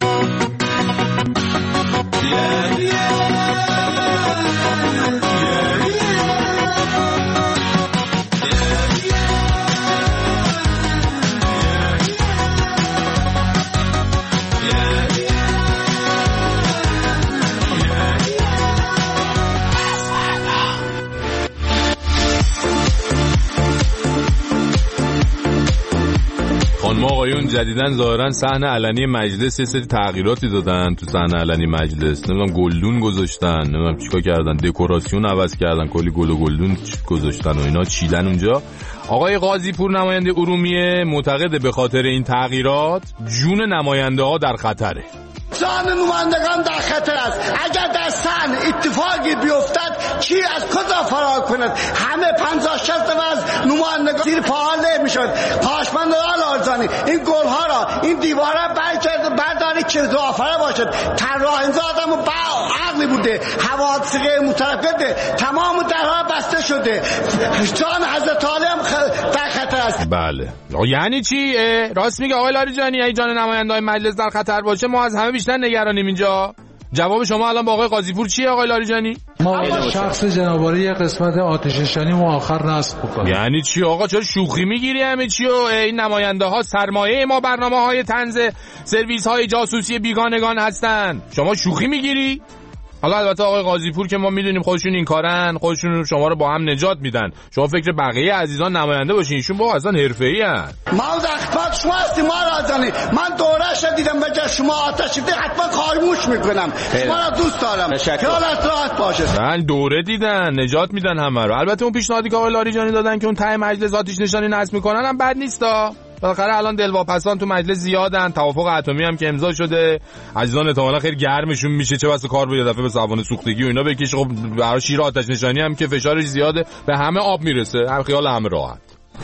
خانم آقایون جدیدن ظاهرا صحنه علنی مجلس یه سری تغییراتی دادن تو صحنه علنی مجلس، نمیدونم گلدون گذاشتن، نمیدونم چیکار کردن، دکوراسیون عوض کردن، کلی گل و گلدون گذاشتن و اینا چیدن اونجا. آقای قاضی پور نماینده ارومیه معتقده به خاطر این تغییرات جون نماینده ها در خطره. جان نمایندگان در خطر است. اگر در صحن اتفاقی بیفتد کی از کجا فرار کند؟ همه پنجاه شصت از نمایندگان زیر پاهال نمیشد. پاشمند آلارزانی این گلها را این دیواره برکرد برداری که زعفره باشد. طراح این آدم با عقلی بوده، حوادث غیر مترقبه، تمام درها بسته شده. جان حضرت علی هم در خطر است. بله یعنی چی؟ راست میگه آقای لاریجانی، ای جان نماینده‌های مجلس در خطر باشه ما از همه بیشتر نگرانیم اینجا. جواب شما الان با آقای قاضی پور چیه آقای لاریجانی؟ ما شخص جنابعالی یه قسمت آتش نشانی ما آخر نصب بکنیم. یعنی چی آقا؟ چرا شوخی میگیری همه چی؟ و این نماینده ها سرمایه ما برنامه‌های طنز سرویس های جاسوسی بیگانگان هستن، شما شوخی میگیری؟ حالا البته آقای قاضی پور که ما میدونیم خودشون این کارن، خودشون شما رو با هم نجات میدن، شما فکر بقیه عزیزان نماینده باشین، ایشون با اصلا حرفه‌ای ان. ما در خدمت شما هستیم مهاراجانی، من دورش دیدم به جای شما آتش دیدم حتما خاموش میکنم. شما را دوست دارم، خیالت راحت باشه. من دوره دیدن نجات میدن همه رو. البته اون پیشنهادی که آقای لاریجانی دادن که اون ته مجلس آتش نشانی نصب میکنن هم بد نیستا. بالاخره الان دلواپسان تو مجلس زیادن، توافق اتمی هم که امضا شده، عزیزان احتمالاً خیلی گرمشون میشه، چه واسه کار به دفعه به سوانه سوختگی و اینا بکشه. خب برای شیر آتش نشانی هم که فشارش زیاده به همه آب میرسه، هم خیال همه راحت.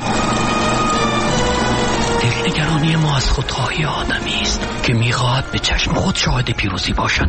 دلنگرانی ما از خودخواهی آدمی است که میخواهد به چشم خود شاهد پیروزی باشد.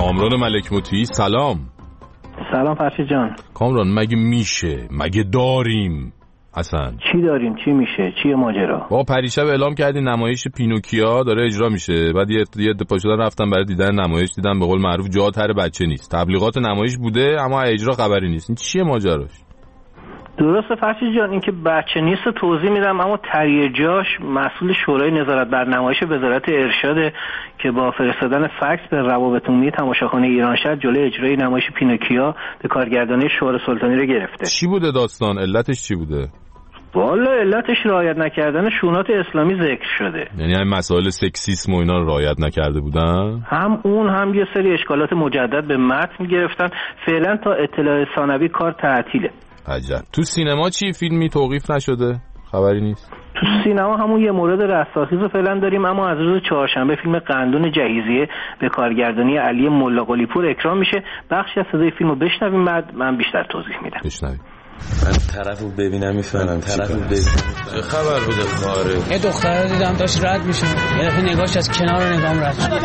کامران ملک مطیعی سلام. سلام فرشید جان. کامران مگه میشه؟ مگه داریم؟ اصلا چی داریم؟ چی میشه؟ چیه ماجرا؟ با پریشب اعلام کردی نمایش پینوکیا داره اجرا میشه، بعد یه یه پا شدن رفتم برای دیدن نمایش، دیدم به قول معروف جا تر بچه نیست. تبلیغات نمایش بوده اما اجرا خبری نیست. این چیه ماجراش؟ درسته فرشید جان، این که بچه نیست توضیح میدم، اما تهیه جاش مسئول شورای نظارت بر نمایش وزارت ارشاد که با فرستادن فکس به روابط عمومی تماشاخانه ایران شهر جلوی اجرای نمایش پینوکیا به کارگردانی شوهر سلطانی رو گرفته. چی بوده داستان؟ علتش چی بوده؟ والا علتش رعایت نکردن شونات اسلامی ذکر شده. یعنی همین مسائل سکسیسم و اینا رو رعایت نکرده بودن؟ هم اون هم یه سری اشکالات مجدد به متن گرفتن. فعلا تا اطلاع ثانوی کار تعطیله. عجب. تو سینما چی فیلمی توقیف نشده؟ خبری نیست. تو سینما همون یه مورد رستاخیز رو فعلا داریم، اما از روز چهارشنبه فیلم قندون جهیزیه به کارگردانی علی ملا قلی پور اکرام میشه. بخشی از صدای فیلمو بشنویم بعد من بیشتر توضیح میدم. بشنویم. من طرفو ببینم میفهمم طرفو ببینم. چه خبر بوده خاره؟ یه دختر دیدم داشت رد میشه، یه دفعه نگاهش از کنار نگام رد شد.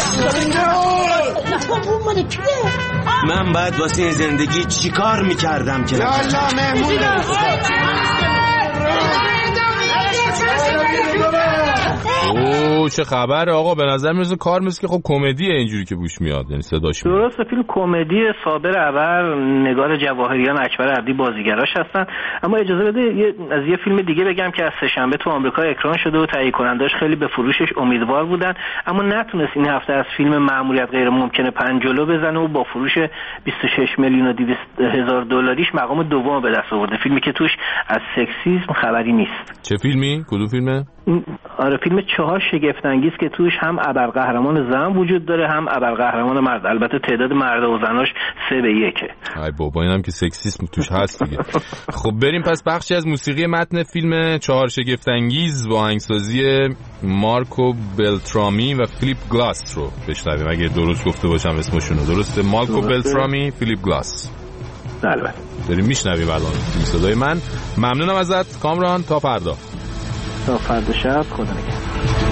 من بعد واسه زندگی چیکار میکردم که یا الله مهمونه. اوه چه خبره آقا؟ به نظر میاد کار مثل که خب کمدیه اینجوری که بوش میاد، یعنی صداش میاد. درسته فیلم کمدی. صابر ابر، نگار جواهریان، اکبر عبدی بازیگراش هستن. اما اجازه بده یه از یه فیلم دیگه بگم که از سه‌شنبه تو آمریکا اکران شده و تهیه کننده‌اش خیلی به فروشش امیدوار بودن، اما نتونست این هفته از فیلم مأموریت غیر ممکنه پنج جلو بزنه و با فروش بیست و شش میلیون و دویست هزار دلاریش مقام دوم به دست آورده. فیلمی که توش از سکسیسم خبری نیست. چه فیلمی؟ کدوم فیلمه؟ آره فیلم چهار شگفت انگیز که توش هم ابرقهرمان زن وجود داره هم ابرقهرمان مرد. البته تعداد مرد و زناش سه به یکه. ای بابا اینم که سکسیسم توش هست دیگه. خب بریم پس بخشی از موسیقی متن فیلم چهار شگفت انگیز با آهنگسازی مارکو بلترامی و فیلیپ گلاس رو بشنویم. اگه درست گفته باشم اسمشون رو. درسته؟ مارکو بلترامی، فیلیپ گلاس. بله. داریم میشنویم الان صدای من. ممنونم ازت کامران. تا فردا. تا فردا شب. خدا نگهدار.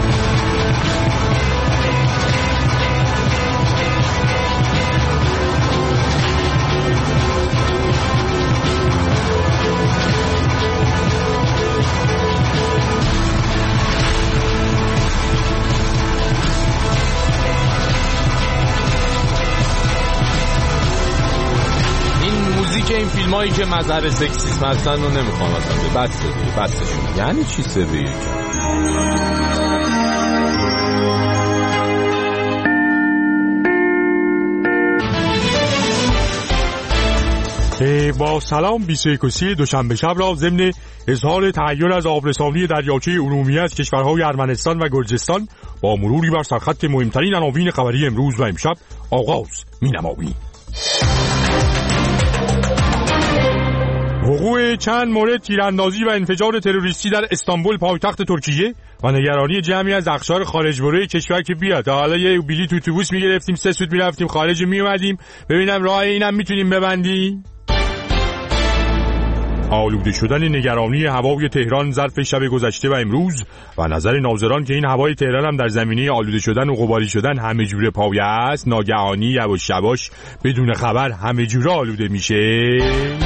این فیلم هایی که مظهر سکسیسم هستن رو نمیخوام اصلا. بس دیگه بسشون. یعنی چی سه به یک؟ با سلام بیست و یک و سی دوشنبه شب را ضمن اظهار تحیر از آبرسانی دریاچه ارومیه از کشورهای ارمنستان و گرجستان با مروری بر سرخط مهمترین عناوین خبری امروز و امشب آغاز می‌نماییم. وقوع چند مورد تیراندازی و انفجار تروریستی در استانبول پایتخت ترکیه و نگرانی جمعی از اقشار خارج‌برو کشور که بیاد. تا حالا یه بلیط اتوبوس می‌گرفتیم، سه سوت می‌رفتیم خارج میومدیم. ببینم راه اینم میتونیم ببندی؟ آلوده شدن نگرانی هوای تهران ظرف شب گذشته و امروز و نظر ناظران که این هوای تهران هم در زمینه آلوده شدن و غباری شدن همه جوره پایه است، ناگهانی یواش یواش بدون خبر همه جوره آلوده میشه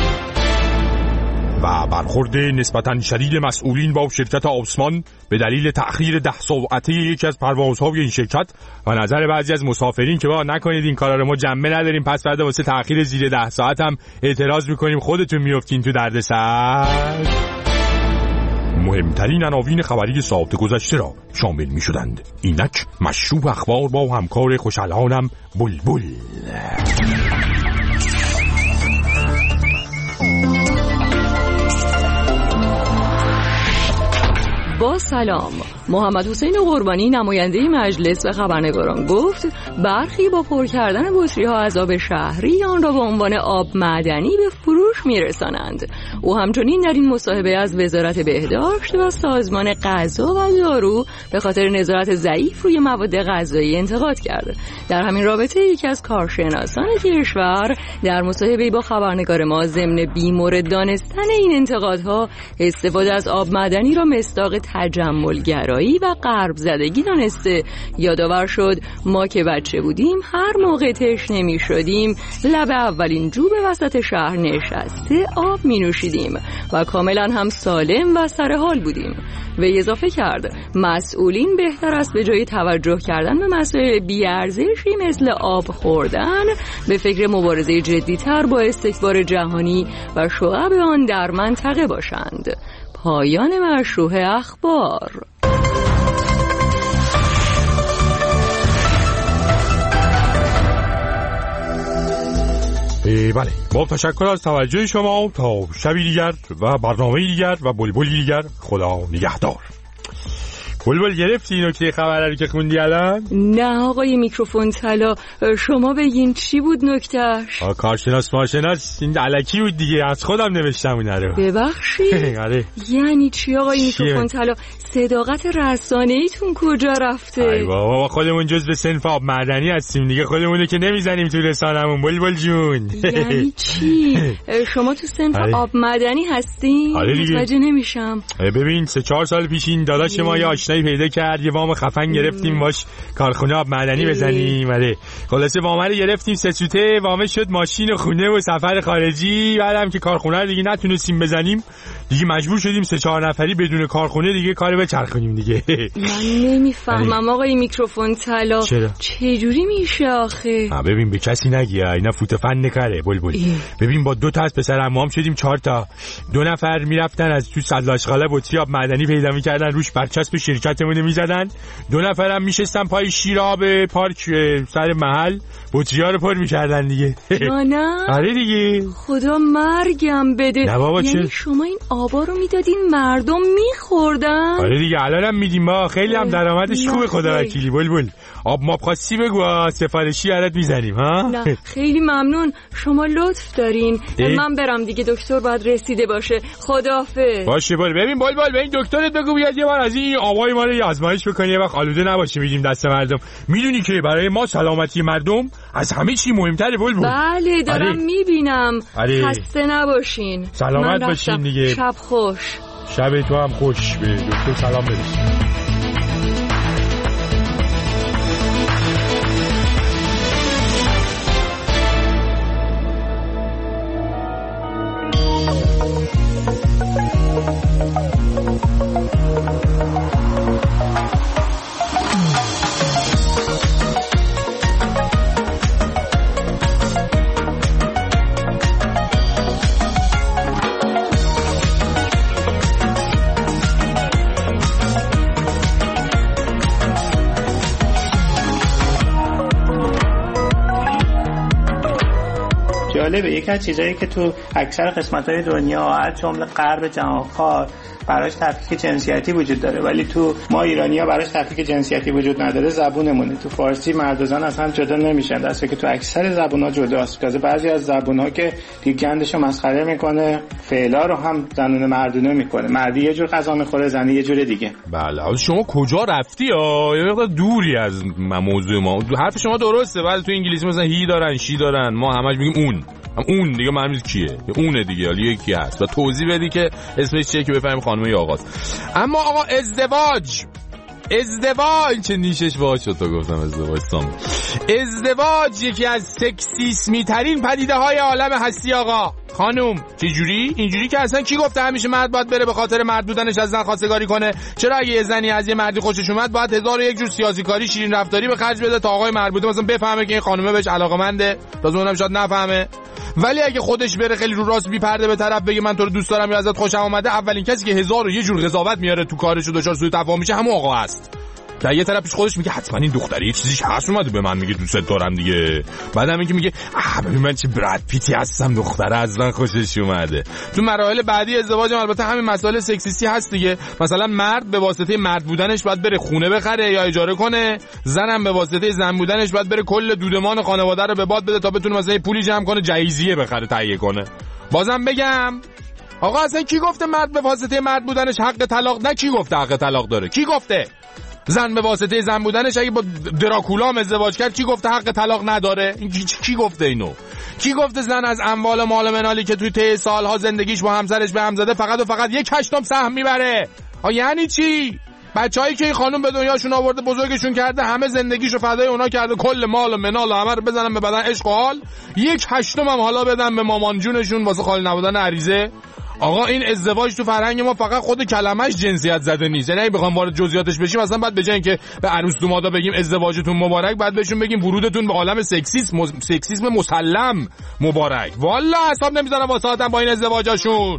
و برخورد نسبتاً شدید مسئولین با شرکت آبسمان به دلیل تأخیر ده ساعته یکی از پروازهای این شرکت و نظر بعضی از مسافرین که با نکنید این کارا رو ما جنبه نداریم، پس فردا واسه تأخیر زیر ده ساعت هم اعتراض میکنیم، خودتون میافتین تو دردسر. مهمترین عناوین خبری ساعت گذشته را شامل میشدند. اینک مشروع اخبار با همکار خوشالانم بلبل. با سلام. محمد حسین قربانی نماینده مجلس و خبرنگاران گفت برخی با پر کردن بطری ها از آب شهری آن را به عنوان آب معدنی به فروش میرسانند. او همچنین در این مصاحبه از وزارت بهداشت و سازمان غذا و دارو به خاطر نظارت ضعیف روی مواد غذایی انتقاد کرد. در همین رابطه یکی از کارشناسان کشور در مصاحبه با خبرنگار ما ضمن بیمورد دانستن این انتقادها استفاده از آب معدنی را مصداق تجملگرایی گرایی و غرب زدگی دانسته. یادآور شد ما که بچه بودیم هر موقع تشنه می شدیم لب اولین جو به وسط شهر نشسته آب می نوشیدیم و کاملا هم سالم و سر حال بودیم. و اضافه کرد مسئولین بهتر است به جای توجه کردن به مسائل بی‌ارزشی مثل آب خوردن به فکر مبارزه جدی‌تر با استکبار جهانی و شعب آن در منطقه باشند. پایان مشروح اخبار. بله، با تشکر از توجه شما. تا شبی دیگر و برنامه دیگر و بلبلی دیگر، خدا نگهدار. بلبل گرفتی نکته خبره رو که خوندی الان؟ نه آقای میکروفون طلا، شما بگین چی بود نکتهش؟ کارشناس ماشناس این الکی بود دیگه، از خودم نوشتم اون رو. ببخشید آره. یعنی چی آقای میکروفون طلا؟ صداقت رسانه ایتون کجا رفته؟ ای بابا خودمون جزء صنف آب معدنی هستیم دیگه، خودمونه که نمیزنیم تو رسانمون. بلبل جون یعنی چی؟ شما تو صنف آره. آب معدنی هستین؟ آره دیگه. متوجه نمیشم. ببین سه چهار سال پیش این داداش ما یه آشنایی پیدا کرد، یه وام خفن گرفتیم باش کارخونه آب معدنی بزنیم. آره خلاصه وام رو گرفتیم، سه سوته وام شد، ماشین و خونه و سفر خارجی. بعدم که کارخونه رو دیگه نتونستیم بزنیم دیگه مجبور شدیم سه چهار نفری بدون کارخونه دیگه کارو بچرخونیم دیگه. من نمیفهمم آقای میکروفون طلا چه جوری میشه آخه؟ ببین به کسی نگی، اینا فوت فن نکره بلبل. ببین با دو تا از پسر عموام شدیم چهار تا، دو نفر میرفتن از تو سلاشخاله بطری آب معدنی پیدا میکردن روش برچسب شرکتمون میزدن، دو نفرم میشستن پای شیر آب پارک سر محل بطری‌ها رو پر میکردن دیگه. نه آره دیگه. خدا مرگم بده. نه بابا یعنی چه؟ شما این آبا رو میدادین مردم میخوردن؟ آره دیگه الانم میدیم ما، خیلی هم درآمدش خوبه خدا وکیلی بلبل. آب ماب خواستی بگو سفارشی برات میزنیم ها. نه خیلی ممنون، شما لطف دارین. من برم دیگه، دکتر باید رسیده باشه. خداحافظ. باشه بل ببین بلبل به این دکترت بگو بیاد یه بار از این آبای ما رو آزمایش بکنه، یه وقت آلوده نباشه میدیم دست مردم. میدونی که برای ما سلامتی مردم از همه چی مهمتره بلبل. بله دارم آره. میبینم. آره. خسته نباشین. سلامت باشین دیگه. شب خوش. شب تو هم خوش. به دکتر سلام برسون. جالبه یکی از چیزایی که تو اکثر قسمت‌های دنیا از جمله غرب جهانخوار براش تفکیک جنسیتی وجود داره، ولی تو ما ایرانی‌ها براش تفکیک جنسیتی وجود نداره. زبونمونه. تو فارسی مرد و زن اصلا جدا نمیشن، درسته که تو اکثر زبون‌ها جداست. تازه بعضی از زبون‌ها که دیگندشو مسخره میکنه، فعلا رو هم زنونه مردونه میکنه. مردی یه جور غذا میخوره، زنی یه جور دیگه. بله شما کجا رفتی آ؟ یه مقدار دوری از موضوع ما. حرف شما درسته، ولی تو انگلیسی مثلا هی دارن شی دارن، ما همش میگیم اون. هم اون دیگه معلومه کیه، اونه دیگه، حالا یکی هست و توضیح بدی که اسمش چیه که بفهمیم خانم یا آقاست. اما آقا ازدواج ازدواج چه نیشش باز شد تا گفتم ازدواج سام. ازدواج یکی از سکسیسمی ترین پدیده های عالم هستی آقا. خانم چه جوری؟ اینجوری که اصلا کی گفته همیشه مرد باید بره به خاطر مرد بودنش از زن خواستگاری کنه؟ چرا اگه یه زنی از یه مردی خوشش اومد باید هزار و یک جور سیاسی کاری شیرین رفتاری به خرج بده تا آقای مربوطه مثلا بفهمه که این خانومه بهش علاقه‌منده، تازه اونم شاید نفهمه. ولی اگه خودش بره خیلی رو راست بی پرده به طرف بگه من تو رو دوست دارم یا ازت خوشم اومده، اولین کسی که هزار و یه جور قضاوت میاره تو کارش و دچار سوء تفاهم میشه همون آقا است. در یه طرف پیش خودش میگه حتما این دختری یه چیزیش هست اومده به من میگه دوست دارم دیگه. بعدم اینکه میگه آ ببین من چه براد پیتی هستم، دختره اصلا خوشش اومده. تو مراحل بعدی ازدواج البته همین مسائل سکسیستی هست دیگه. مثلا مرد به واسطه مرد بودنش باید بره خونه بخره یا اجاره کنه، زنم به واسطه زن بودنش باید بره کل دودمان خانواده رو به باد بده تا بتونه مثلا پولی جمع کنه جهیزیه بخره تهیه کنه. بازم بگم آقا اصلا کی گفته مرد به واسطه مرد بودنش حق طلاق؟ نه کی گفته حق طلاق داره؟ کی گفته؟ زن به واسطه زن بودنش اگه با دراکولا هم ازدواج کرد کی گفته حق طلاق نداره؟ این کی, کی گفته اینو؟ کی گفته زن از اموال مال منالی که توی طی سالها زندگیش با همسرش به هم زده فقط و فقط یک هشتم سهم میبره؟ ها یعنی چی؟ بچه‌ای که این خانم به دنیاشون آورده بزرگشون کرده همه زندگیشو فدای اونا کرده کل مال و منال و همه رو بزنن به بدن عشق و حال یک هشتم هم حالا بدن به مامان جونشون واسه خالی نبودن عریضه. آقا این ازدواج تو فرهنگ ما فقط خود کلمش جنسیت زده نیست. یعنی اگه بخوام وارد جزئیاتش بشیم مثلا بعد به جای اینکه به عروس دومادا بگیم ازدواجتون مبارک بعد بهشون بگیم ورودتون به عالم سکسیسم سکسیسم مسلم مبارک. والا حساب نمیذارم واسه آدم با این ازدواجاشون.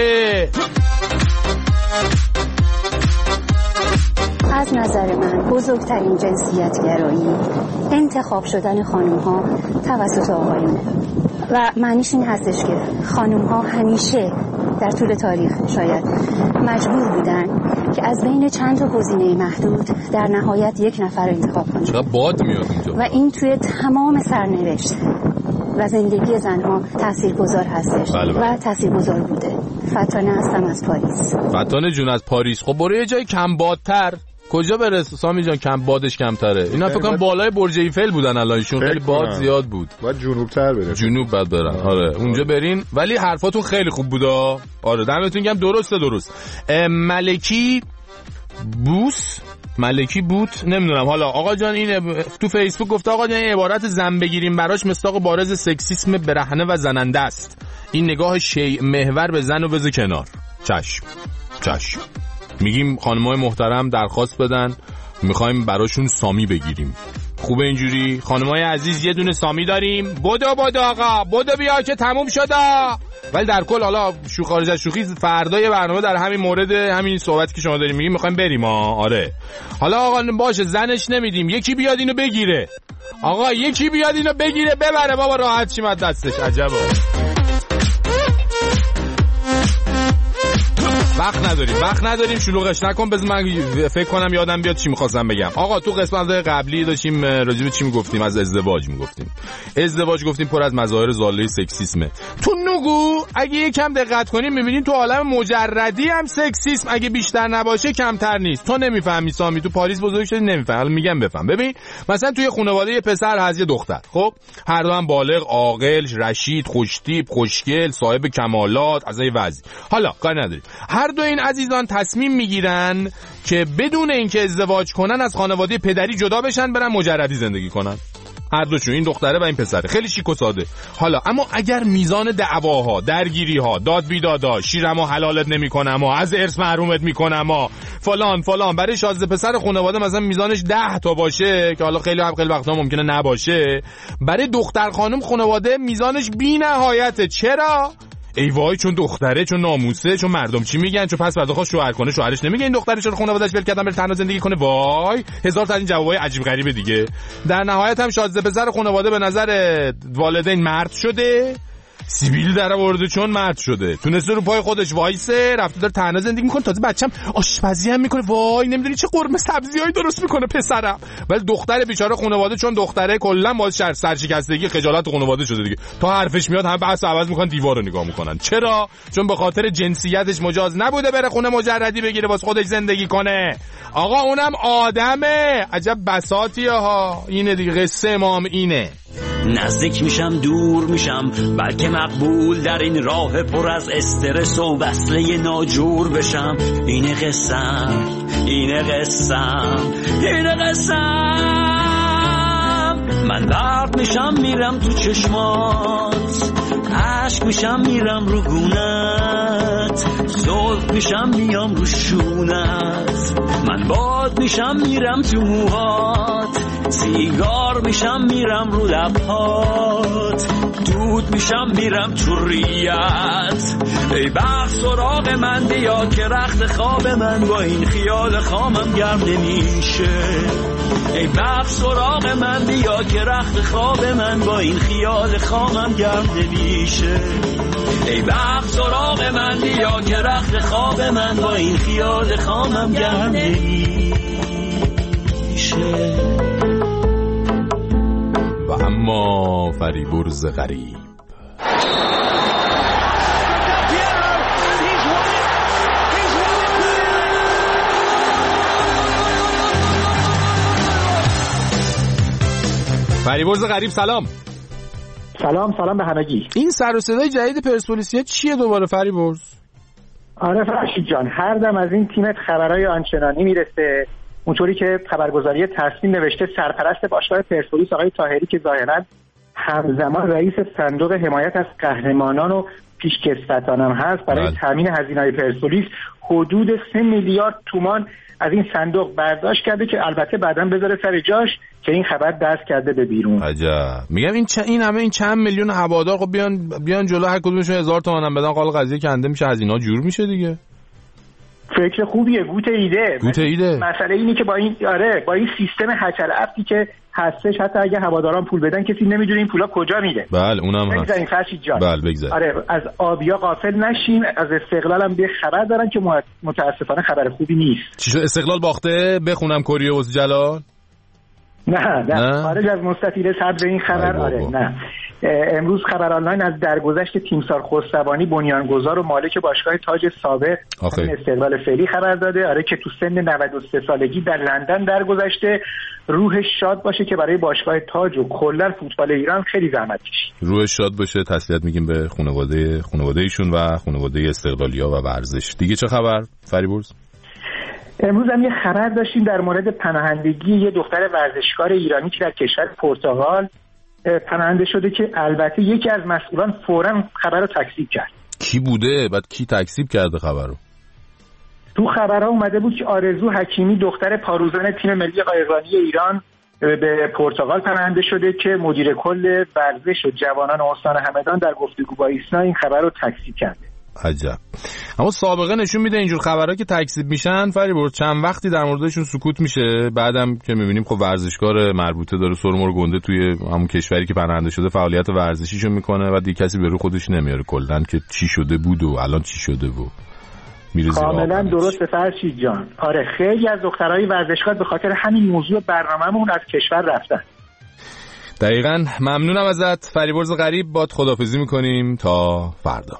از نظر من بزرگترین جنسیت گرایی انتخاب شدن خانم ها توسط آقایونه و معنیش این هستش که خانم ها همیشه در طول تاریخ شاید مجبور بودن که از بین چند تا گزینه محدود در نهایت یک نفر رو انتخاب کنن. چقدر باد میاد اونجا. و این توی تمام سرنوشت و زندگی زنها تاثیرگذار هستش. بله بله. و تاثیرگذار بوده. فتانه هستم از پاریس. فتانه جون از پاریس. خب برو یه جای کم بادتر. کجا برسه سامی جان؟ کم بادش کمتره. اینا فکر کنم بالای برج ایفل بودن الانشون خیلی باد زیاد بود. باید جنوبتر بریم. جنوب بعد برن. آره اونجا برین. ولی حرفاتون خیلی خوب بودا. آره دمتون گرم. درسته درست. ملکی بوس ملکی بوت نمیدونم. حالا آقا جان این تو فیسبوک گفته آقا جان این عبارت زن بگیریم براش مصداق بارز سکسیسم برهنه و زننده است. این نگاه شیء محور به زن و بذار کنار. چشم چشم. میگیم خانمای محترم درخواست بدن میخوایم براشون سامی بگیریم. خوبه اینجوری؟ خانمای عزیز یه دونه سامی داریم. بدو بدو آقا بدو بیا که تموم شده. ولی در کل حالا شوخ خارج از شوخی فردای برنامه در همین مورد همین صحبتی که شما داریم میگیم میخوایم بریم. آره حالا آقا باشه زنش نمیدیم یکی بیاد اینو بگیره. آقا یکی بیاد اینو بگیره ببره بابا راحت شیم از دستش. عجبا. وقت نداریم وقت نداریم شلوغش نکن. بذار من فکر کنم یادم بیاد چی می‌خواستم بگم. آقا تو قسمت قبلی داشتیم راجع به چی میگفتیم؟ از ازدواج میگفتیم. ازدواج گفتیم پر از مظاهر ضاله سکسیسمه. تو نگو اگه یکم دقت کنیم می‌بینین تو عالم مجردی هم سکسیسم اگه بیشتر نباشه کمتر نیست. تو نمیفهمی سامی تو پاریس بزرگ شدی نمیفهمی. حالا میگم بفهم. ببین مثلا توی خانواده یه پسر هست یه دختر. خب هر دو هم بالغ عاقل رشید خوشتیپ خوشگل صاحب کمالات از این وضع. حالا کاری نداریم. هر دو این عزیزان تصمیم میگیرن که بدون اینکه ازدواج کنن از خانواده پدری جدا بشن برن مجردی زندگی کنن. هر دوشون این دختره و این پسره. خیلی شیک و ساده. حالا اما اگر میزان دعواها درگیریها داد بیدادا شیرمو حلالت نمیکنم و از ارث محرومت میکنم و فلان فلان برای شازده پسر خانواده مثلا میزانش ده تا باشه که حالا خیلی هم خیلی وقتا ممکنه نباشه، برای دختر خانم خانواده میزانش بی نهایته. چرا؟ ای وای چون دختره، چون ناموسه، چون مردم چی میگن، چون پس بعدا خواست شوهر کنه شوهرش نمیگه این دختره چرا خانواده‌اش ول کردن بره تنها زندگی کنه. وای هزار تا این جوابای عجیب غریبه دیگه. در نهایت هم شازده پسر خانواده به نظر والدین مرد شده، سیبیل در آورده چون مرد شده، تونسته رو پای خودش وایسه، رفته داره تنها زندگی میکنه، تازه بچه‌م آشپزی هم میکنه. وای نمیدونی چه قرمه سبزیایی درست میکنه پسرم. ولی دختر بیچاره خانواده چون دختره کلا باعث شر سرشکستگی خجالت خانواده شده دیگه. تا حرفش میاد هم بحث عوض میکنن دیوارو نگاه میکنن. چرا؟ چون به خاطر جنسیتش مجاز نبوده بره خونه مجردی بگیره واسه خودش زندگی کنه. آقا اونم آدمه. عجب بساطیه ها. اینه دیگه قصه ما هم اینه. نزدیک میشم دور میشم بلکه مقبول در این راه پر از استرس و وصله ناجور بشم. اینه قسم اینه قسم اینه قسم. من برد میشم میرم تو چشمات، عشق میشم میرم رو گونت، زلف میشم میام رو شونت. من باد میشم میرم تو موهات، سیگار میشم میرم رو لبهات، دود میشم میرم تو ریت. ای بخت سراغ من بیا که رخت خواب من با این خیال خامم گرم نمیشه. ای بخت سراغ من بیا که رخت خواب من با این خیال خامم گرم نمیشه. ای بخت سراغ من بیا که رخت خواب من با این خیال خامم گرم نمیشه. و اما فریبرز غریب. فریبرز غریب سلام. سلام سلام به همگی. این سر و صدای جدید پرسپولیسیا چیه دوباره فریبرز؟ آره فرشید جان، هر دم از این تیمت خبرهای آنچنانی میرسه، اونطوری که خبرگزاری تصمیم نوشته سرپرست باشگاه پرسپولیس آقای طاهری که ظاهراً همزمان رئیس صندوق حمایت از قهرمانان و پیشکسوتان هم هست، برای تامین هزینه‌های پرسپولیس حدود سه میلیارد تومان از این صندوق برداشت کرده که البته بعداً بذاره سر جاش که این خبر دست کرده به بیرون. عجب. میگم این چه این همه این چند میلیون هوادار خب بیان بیان جلو، هر کدومشون هزار تومان هم بدن، قال قضیه کنده میشه، هزینه‌ها جور میشه دیگه. فکر خوبیه، گوت ایده. گوت ایده. مسئله اینه که با این آره با این سیستم هچل عبدی که هستش، حتی اگه هواداران پول بدن کسی نمیدونه این پولا کجا میره. بله اونم هست. بگذاریم فرشید جان. بله بگذاریم. آره از آبیا غافل نشیم، از استقلال هم به خبر دارن که متاسفانه خبر خوبی نیست. چی شد استقلال باخته؟ بخونم کوریوس جلال؟ نه نه خارج از مستطیل صدر این خبر. آره نه امروز خبر آنلاین از درگذشت تیمسار خسروانی بنیانگذار و مالک باشگاه تاج سابق استقلال فعلی خبر داده. آره که تو سن نود و سه سالگی در لندن درگذشته. روحش شاد باشه که برای باشگاه تاج و کلا فوتبال ایران خیلی زحمت کشید. روحش شاد باشه. تسلیت میگیم به خانواده خانواده ایشون و خانواده استقلالیا و ورزش. دیگه چه خبر فریبرز؟ امروز هم یه خبر داشتیم در مورد پناهندگی یه دختر ورزشکار ایرانی که در کشور پرتغال پناهنده شده که البته یکی از مسئولان فوراً خبر رو تکذیب کرد. کی بوده؟ بعد کی تکذیب کرده خبر رو؟ تو خبرها اومده بود که آرزو حکیمی دختر پاروزان تیم ملی قایقرانی ایران به پرتغال پناهنده شده که مدیر کل ورزش و جوانان استان همدان در گفتگو با ایسنا این خبر رو تکذیب کرده. عجب. اما سابقه نشون میده اینجور خبرها که تکذیب میشن فریبرز چند وقتی در موردشون سکوت میشه، بعدم که میبینیم خب ورزشکار مربوطه داره سرمر گنده توی همون کشوری که پناهنده شده فعالیت ورزشیشو میکنه و دیگه کسی به رو خودش نمیاره کلا که چی شده بود و الان چی شده و میره زیر آب. کاملا درسته فرشید جان. آره خیلی از دخترای ورزشکار به خاطر همین موضوع برنامه‌مون از کشور رفتن. دقیقاً. ممنونم ازت فریبرز غریب. باد خداحافظی میکنیم تا فردا.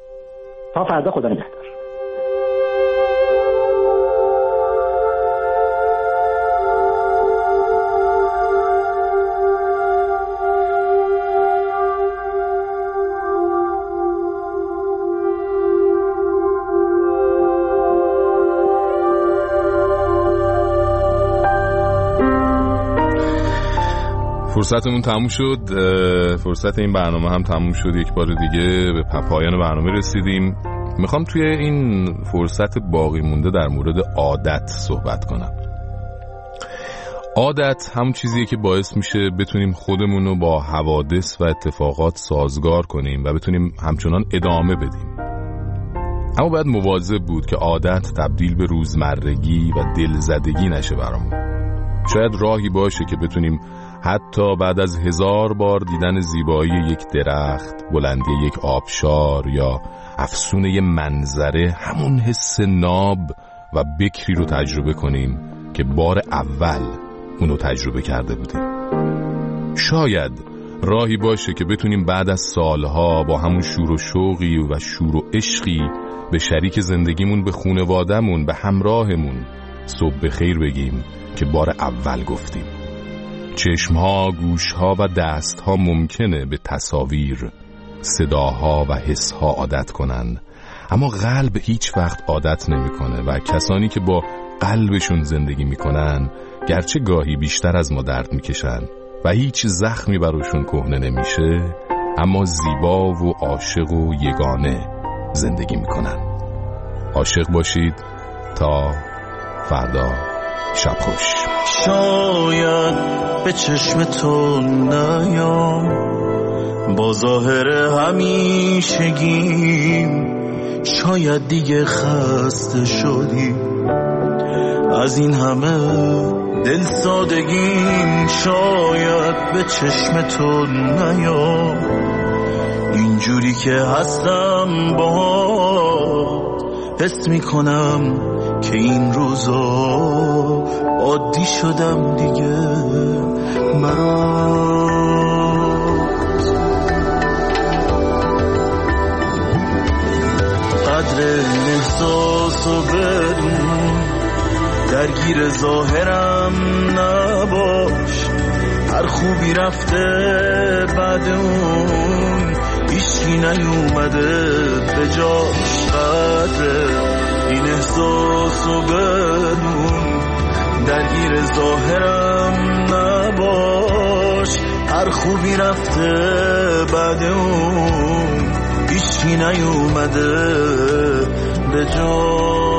تا فردا خدا نگهدار. فرصتمون تموم شد. فرصت این برنامه هم تموم شد. یک بار دیگه به پایان برنامه رسیدیم. میخوام توی این فرصت باقی مونده در مورد عادت صحبت کنم. عادت همون چیزیه که باعث میشه بتونیم خودمون رو با حوادث و اتفاقات سازگار کنیم و بتونیم همچنان ادامه بدیم. اما باید مواظب بود که عادت تبدیل به روزمرگی و دلزدگی نشه برامون. شاید راهی باشه که بتونیم حتی بعد از هزار بار دیدن زیبایی یک درخت، بلندی یک آبشار یا افسون یه منظره، همون حس ناب و بکری رو تجربه کنیم که بار اول اونو تجربه کرده بودیم. شاید راهی باشه که بتونیم بعد از سالها با همون شور و شوقی و شور و عشقی به شریک زندگیمون، به خونوادمون، به همراهمون صبح بخیر بگیم که بار اول گفتیم. چشمها، گوشها و دستها ممکنه به تصاویر، صداها و حسها عادت کنن، اما قلب هیچ وقت عادت نمیکنه و کسانی که با قلبشون زندگی میکنن گرچه گاهی بیشتر از ما درد میکشن و هیچ زخمی براشون کهنه نمیشه، اما زیبا و عاشق و یگانه زندگی میکنن. عاشق باشید. تا فردا. شب خوش. شاید به چشم تو نیام با ظاهر همیشگیم، شاید دیگه خسته شدی از این همه دل سادگیم. شاید به چشم تو نیام اینجوری که هستم با حس میکنم که این روزا عادی شدم دیگه مرات. قدر احساس و بدون درگیر ظاهرم نباش، هر خوبی رفته بعد اون هیچ هیچی نیومده به جاش قدره این احساسو بدون درگیر ظاهرم نباش هر خوبی رفته بعد اون هیچی نیومده به جاش